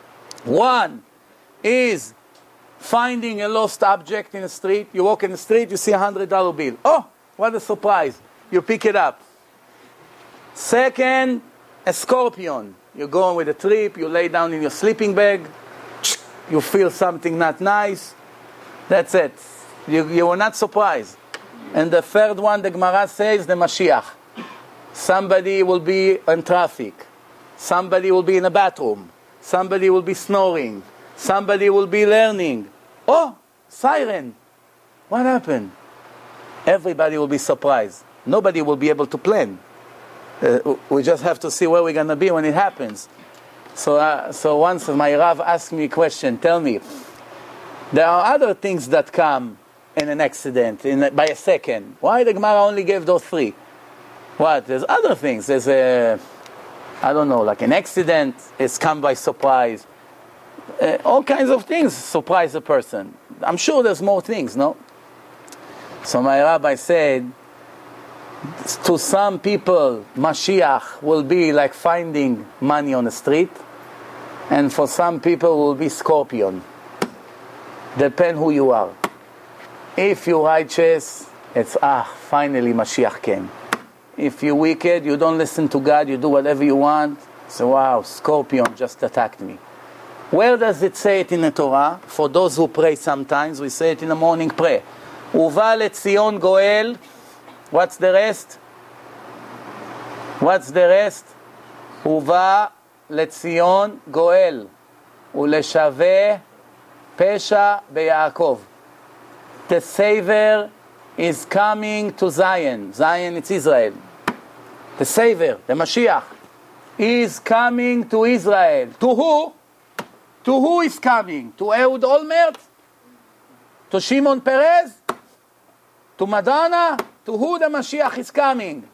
1 is finding a lost object in the street. You walk in the street, you see $100 bill. Oh, what a surprise. You pick it up. 2, a scorpion. You're going with a trip, you lay down in your sleeping bag, you feel something not nice. That's it. You were not surprised. And the 3rd one, the Gemara says, the Mashiach. Somebody will be in traffic. Somebody will be in a bathroom. Somebody will be snoring. Somebody will be learning. Oh, siren. What happened? Everybody will be surprised. Nobody will be able to plan. We just have to see where we're going to be when it happens. So once my Rav asked me a question, tell me, there are other things that come in an accident by a second. Why the Gemara only gave those three? What? There's other things. There's like an accident, it's come by surprise. All kinds of things surprise a person. I'm sure there's more things, no? So my rabbi said, to some people, Mashiach will be like finding money on the street, and for some people will be scorpion. Depend who you are. If you're righteous, it's finally Mashiach came. If you're wicked, you don't listen to God, you do whatever you want, so wow, scorpion just attacked me. Where does it say it in the Torah? For those who pray sometimes, we say it in the morning prayer. Uva leTzion Goel. What's the rest? What's the rest? Uva leTzion Goel. Uleshave Pesha beYaakov. The Savior is coming to Zion. Zion, it's Israel. The Savior, the Mashiach, is coming to Israel. To who? To who is coming? To Ehud Olmert? To Shimon Peres? To Madonna? To who the Mashiach is coming?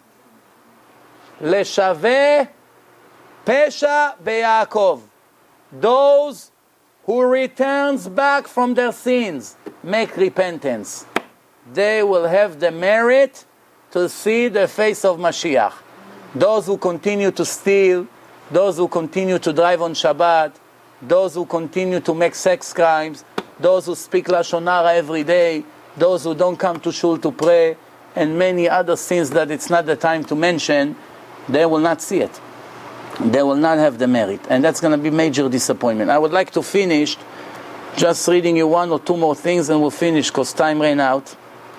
Leshaveh Pesha beYaakov. Those who returns back from their sins, make repentance. They will have the merit to see the face of Mashiach. Those who continue to steal, those who continue to drive on Shabbat, those who continue to make sex crimes, those who speak Lashon Hara every day, those who don't come to shul to pray, and many other sins that it's not the time to mention, they will not see it. They will not have the merit. And that's going to be major disappointment. I would like to finish just reading you one or two more things and we'll finish because time ran out.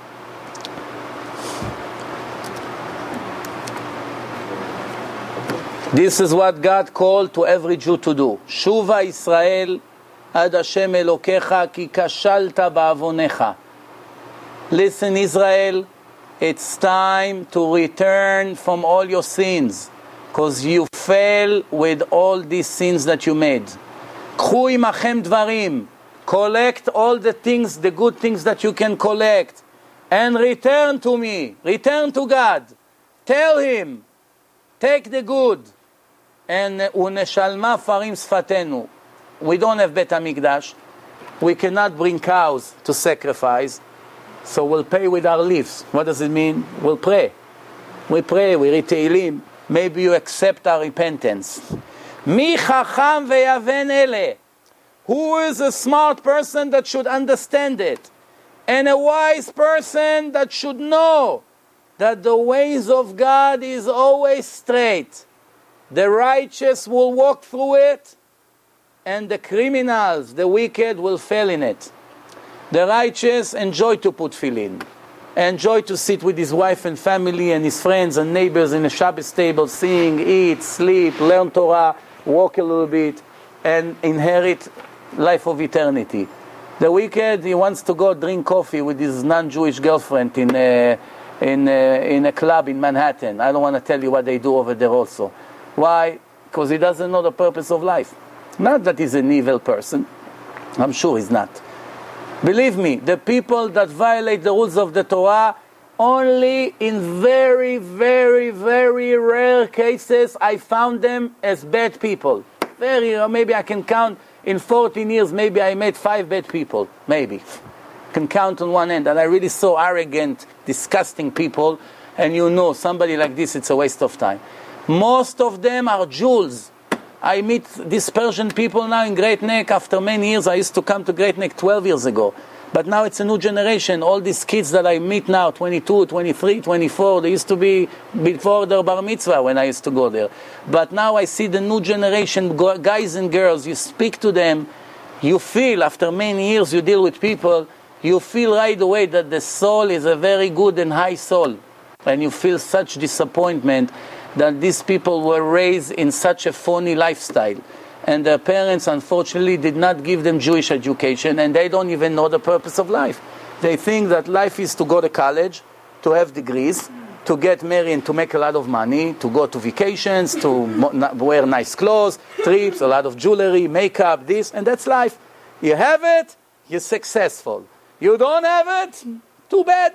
This is what God called to every Jew to do. Shuva Israel ad Hashem Elokecha ki kashalta ba'avonecha. Listen, Israel, it's time to return from all your sins, because you fell with all these sins that you made. K'chu imachem dvarim. Collect all the things, the good things that you can collect, and return to me. Return to God. Tell Him, take the good. And uneshalma farim sfatenu. We don't have Bet HaMikdash. We cannot bring cows to sacrifice. So we'll pay with our lips. What does it mean? We'll pray. We pray, we read Tehillim. Maybe you accept our repentance. Mi chacham veyaven ele. Who is a smart person that should understand it? And a wise person that should know that the ways of God is always straight. The righteous will walk through it, and the criminals, the wicked, will fail in it. The righteous enjoy to put tefillin, enjoy to sit with his wife and family and his friends and neighbors in a Shabbos table, sing, eat, sleep, learn Torah, walk a little bit, and inherit life of eternity. The wicked, he wants to go drink coffee with his non-Jewish girlfriend in a club in Manhattan. I don't want to tell you what they do over there also. Why? Because he doesn't know the purpose of life. Not that he's an evil person. I'm sure he's not. Believe me, the people that violate the rules of the Torah, only in very, very, very rare cases I found them as bad people. Maybe I can count in 14 years, maybe I met 5 bad people. Maybe. Can count on one hand. And I really saw arrogant, disgusting people, and you know, somebody like this, it's a waste of time. Most of them are Jews. I meet these Persian people now in Great Neck after many years. I used to come to Great Neck 12 years ago. But now it's a new generation. All these kids that I meet now, 22, 23, 24, they used to be before their bar mitzvah when I used to go there. But now I see the new generation, guys and girls. You speak to them, you feel, after many years you deal with people, you feel right away that the soul is a very good and high soul. And you feel such disappointment that these people were raised in such a phony lifestyle. and their parents, unfortunately, did not give them Jewish education, and they don't even know the purpose of life. They think that life is to go to college, to have degrees, to get married and to make a lot of money, to go to vacations, to wear nice clothes, trips, a lot of jewelry, makeup, this, and that's life. You have it, you're successful. You don't have it, too bad.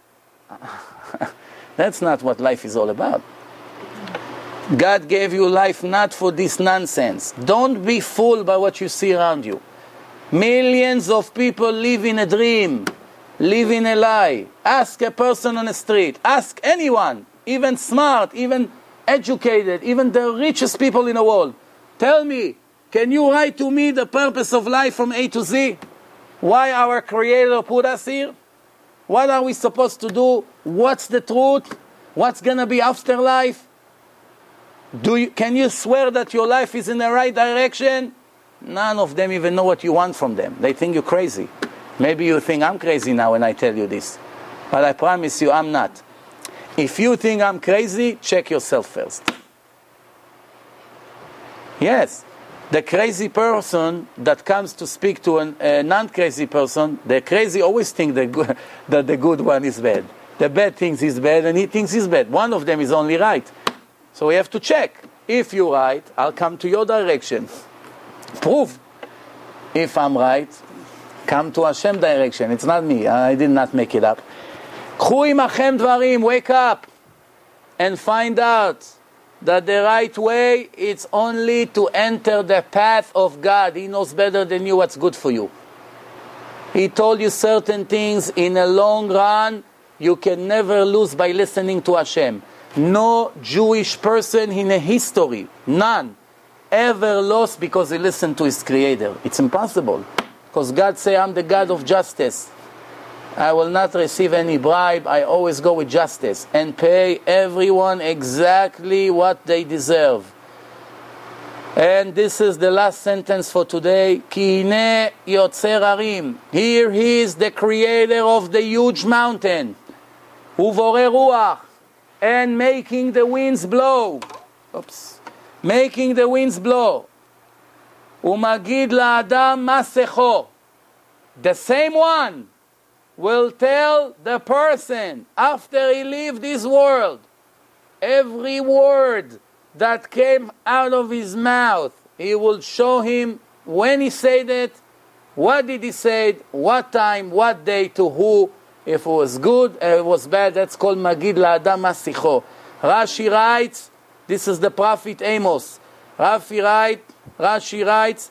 That's not what life is all about. God gave you life not for this nonsense. Don't be fooled by what you see around you. Millions of people live in a dream, live in a lie. Ask a person on the street, ask anyone, even smart, even educated, even the richest people in the world. Tell me, can you write to me the purpose of life from A to Z? Why our Creator put us here? What are we supposed to do? What's the truth? What's going to be after life? Can you swear that your life is in the right direction? None of them even know what you want from them. They think you're crazy. Maybe you think I'm crazy now when I tell you this. But I promise you I'm not. If you think I'm crazy, check yourself first. Yes. The crazy person that comes to speak to a non-crazy person, the crazy always think that the good one is bad. The bad thinks he's bad and he thinks he's bad. One of them is only right. So we have to check. If you're right, I'll come to your direction. Prove. If I'm right, come to Hashem direction. It's not me. I did not make it up. K'chu imachem dvarim. Wake up and find out that the right way is only to enter the path of God. He knows better than you what's good for you. He told you certain things in a long run you can never lose by listening to Hashem. No Jewish person in a history, none, ever lost because he listened to his Creator. It's impossible. Because God say, I'm the God of justice. I will not receive any bribe. I always go with justice and pay everyone exactly what they deserve. And this is the last sentence for today. Ki hine yotzer harim. Here he is, the creator of the huge mountain. Uvore ruach. And making the winds blow. Making the winds blow. Umagid la'adam masecho. The same one will tell the person after he leaves this world, every word that came out of his mouth, he will show him when he said it, what did he say, what time, what day, to who, if it was good, if it was bad. That's called Magid La'adam Masicho. Rashi writes, this is the prophet Amos. Rashi writes,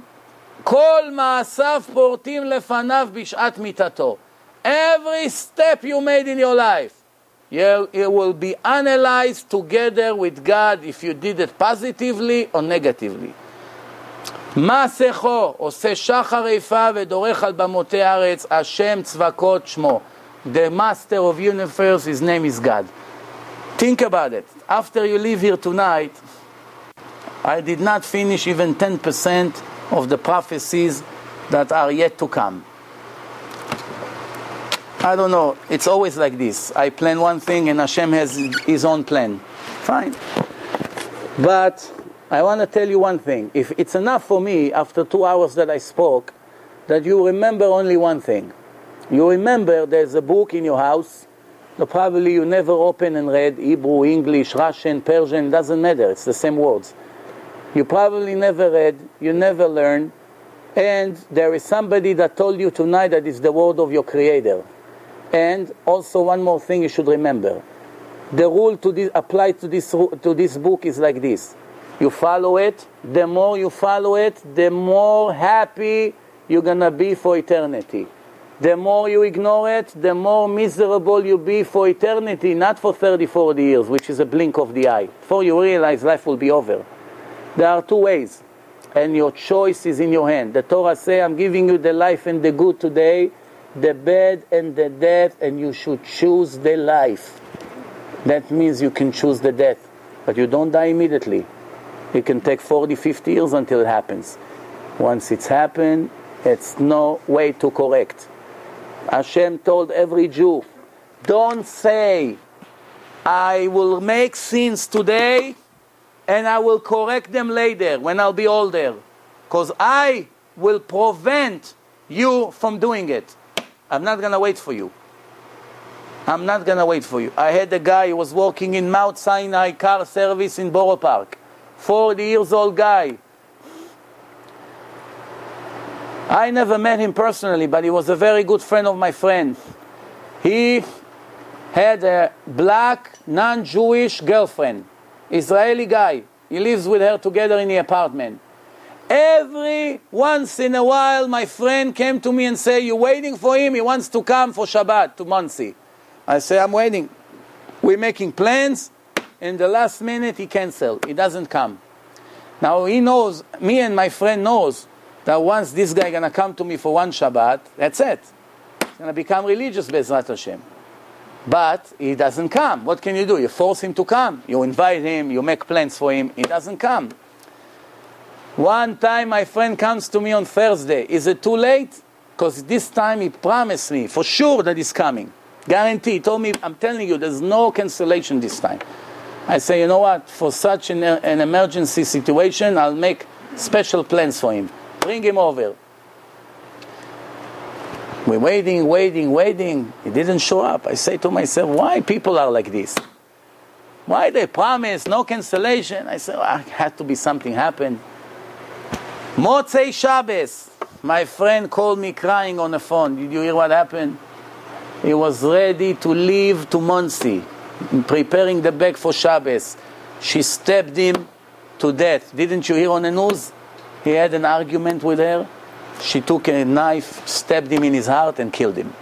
Kol ma'asav portim lefanav bish'at mitato. Every step you made in your life, it will be analyzed together with God if you did it positively or negatively. Masecho, עושה שחר איפה ודורך על במותי הארץ, השם צבקות שמו. The master of universe, his name is God. Think about it. After you leave here tonight, I did not finish even 10% of the prophecies that are yet to come. I don't know, it's always like this. I plan one thing and Hashem has his own plan. Fine. But I want to tell you one thing. If it's enough for me, after 2 hours that I spoke, that you remember only one thing. You remember there's a book in your house that probably you never open and read, Hebrew, English, Russian, Persian, doesn't matter, it's the same words. You probably never read, you never learned, and there is somebody that told you tonight that it's the word of your Creator. And also one more thing you should remember. The rule applied to this book is like this. You follow it, the more you follow it, the more happy you're going to be for eternity. The more you ignore it, the more miserable you'll be for eternity, not for 30, 40 years, which is a blink of the eye. Before you realize life will be over. There are two ways, and your choice is in your hand. The Torah says, I'm giving you the life and the good today, the bad and the death, and you should choose the life. That means you can choose the death, but you don't die immediately. It can take 40, 50 years until it happens. Once it's happened, it's no way to correct. Hashem told every Jew, don't say, I will make sins today and I will correct them later when I'll be older. Because I will prevent you from doing it. I'm not going to wait for you. I'm not going to wait for you. I had a guy who was working in Mount Sinai car service in Borough Park. 40 years old guy. I never met him personally, but he was a very good friend of my friend. He had a black, non-Jewish girlfriend. Israeli guy. He lives with her together in the apartment. Every once in a while, my friend came to me and said, "You're waiting for him? He wants to come for Shabbat to Monsey." I say, "I'm waiting." We're making plans. In the last minute, he canceled. He doesn't come. Now, he knows, me and my friend knows, that once this guy going to come to me for one Shabbat, that's it. He's going to become religious, Be'ezrat Hashem. But he doesn't come. What can you do? You force him to come. You invite him. You make plans for him. He doesn't come. One time my friend comes to me on Thursday. Is it too late? Because this time he promised me for sure that he's coming. Guarantee. He told me, "I'm telling you, there's no cancellation this time." I say, "You know what? For such an emergency situation, I'll make special plans for him. Bring him over." We're waiting. He didn't show up. I say to myself, why people are like this? Why they promise, no cancellation? I say, had to be something happen. Motzei Shabbos. My friend called me crying on the phone. Did you hear what happened? He was ready to leave to Monsey, preparing the bag for Shabbos. She stabbed him to death. Didn't you hear on the news? He had an argument with her. She took a knife, stabbed him in his heart and killed him.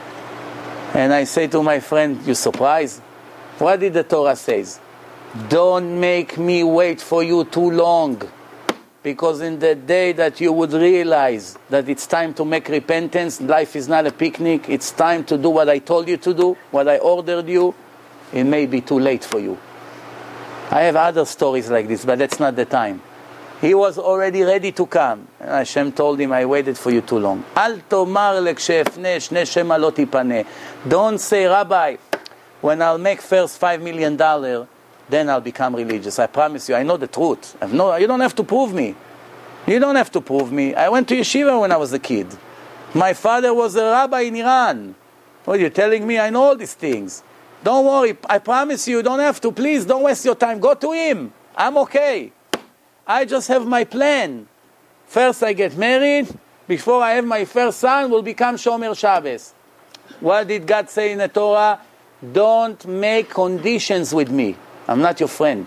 And I say to my friend, "You surprised?" What did the Torah say? Don't make me wait for you too long. Because in the day that you would realize that it's time to make repentance, life is not a picnic, it's time to do what I told you to do, what I ordered you, it may be too late for you. I have other stories like this, but that's not the time. He was already ready to come. And Hashem told him, "I waited for you too long." Al tomar le kshefne shne shema lo tipane. Don't say, "Rabbi, when I'll make first $5 million, then I'll become religious." I promise you, I know the truth. You don't have to prove me. You don't have to prove me. I went to yeshiva when I was a kid. My father was a rabbi in Iran. What, you're telling me I know all these things? Don't worry. I promise you don't have to. Please, don't waste your time. Go to him. I'm okay. I just have my plan. First I get married. Before I have my first son, will become Shomer Shabbos. What did God say in the Torah? Don't make conditions with me. I'm not your friend.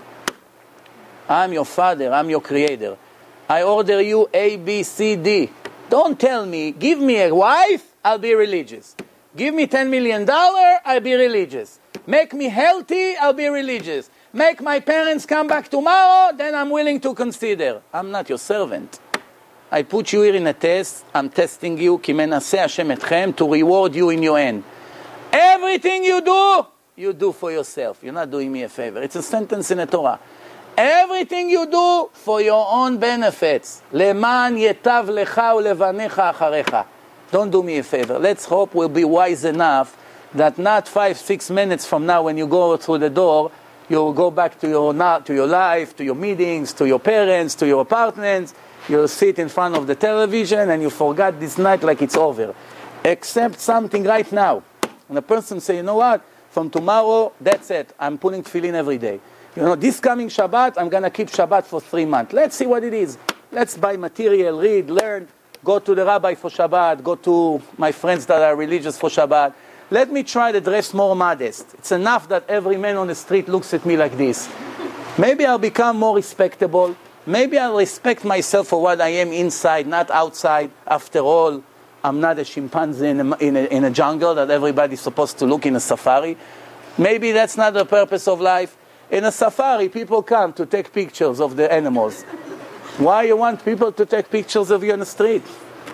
I'm your father. I'm your creator. I order you A, B, C, D. Don't tell me, give me a wife, I'll be religious. Give me $10 million, I'll be religious. Make me healthy, I'll be religious. Make my parents come back tomorrow, then I'm willing to consider. I'm not your servant. I put you here in a test. I'm testing you, ki menaseh Hashem etchem, to reward you in your end. Everything you do for yourself. You're not doing me a favor. It's a sentence in the Torah. Everything you do for your own benefits. Leman yetav lecha ulevanecha acharecha. Don't do me a favor. Let's hope we'll be wise enough that not 5-6 minutes from now when you go through the door, you'll go back to your life, to your meetings, to your parents, to your apartments. You'll sit in front of the television and you forgot this night like it's over. Accept something right now. And the person say, "You know what? From tomorrow, that's it. I'm putting tefillin every day. You know, this coming Shabbat, I'm going to keep Shabbat for 3 months. Let's see what it is. Let's buy material, read, learn, go to the rabbi for Shabbat, go to my friends that are religious for Shabbat. Let me try to dress more modest. It's enough that every man on the street looks at me like this. Maybe I'll become more respectable. Maybe I'll respect myself for what I am inside, not outside. After all, I'm not a chimpanzee in a jungle that everybody's supposed to look in a safari. Maybe that's not the purpose of life. In a safari, people come to take pictures of the animals. Why you want people to take pictures of you on the street?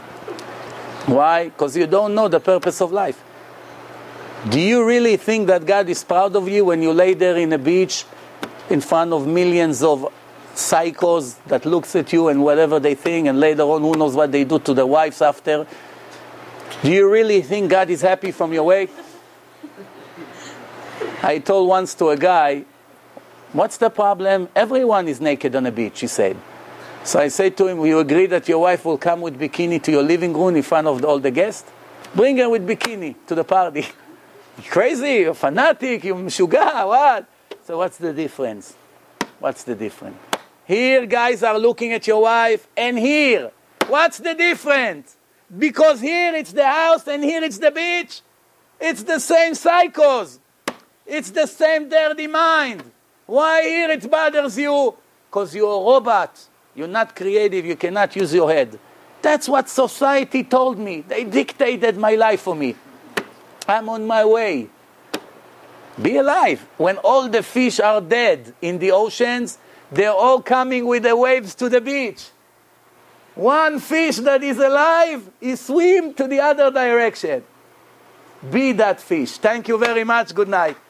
Why? Because you don't know the purpose of life. Do you really think that God is proud of you when you lay there in a beach in front of millions of psychos that looks at you and whatever they think, and later on who knows what they do to their wives after? Do you really think God is happy from your way? I told once to a guy, What's the problem? Everyone is naked on a beach, he said. So I said to him, will you agree that your wife will come with bikini to your living room in front of all the guests? Bring her with bikini to the party. You're crazy, you're fanatic, you're mishuga, what? So what's the difference? What's the difference? Here guys are looking at your wife, and here, what's the difference? Because here it's the house and here it's the beach. It's the same psychos. It's the same dirty mind. Why here it bothers you? Because you're a robot. You're not creative. You cannot use your head. That's what society told me. They dictated my life for me. I'm on my way. Be alive. When all the fish are dead in the oceans, they're all coming with the waves to the beach. One fish that is alive, he swims to the other direction. Be that fish. Thank you very much. Good night.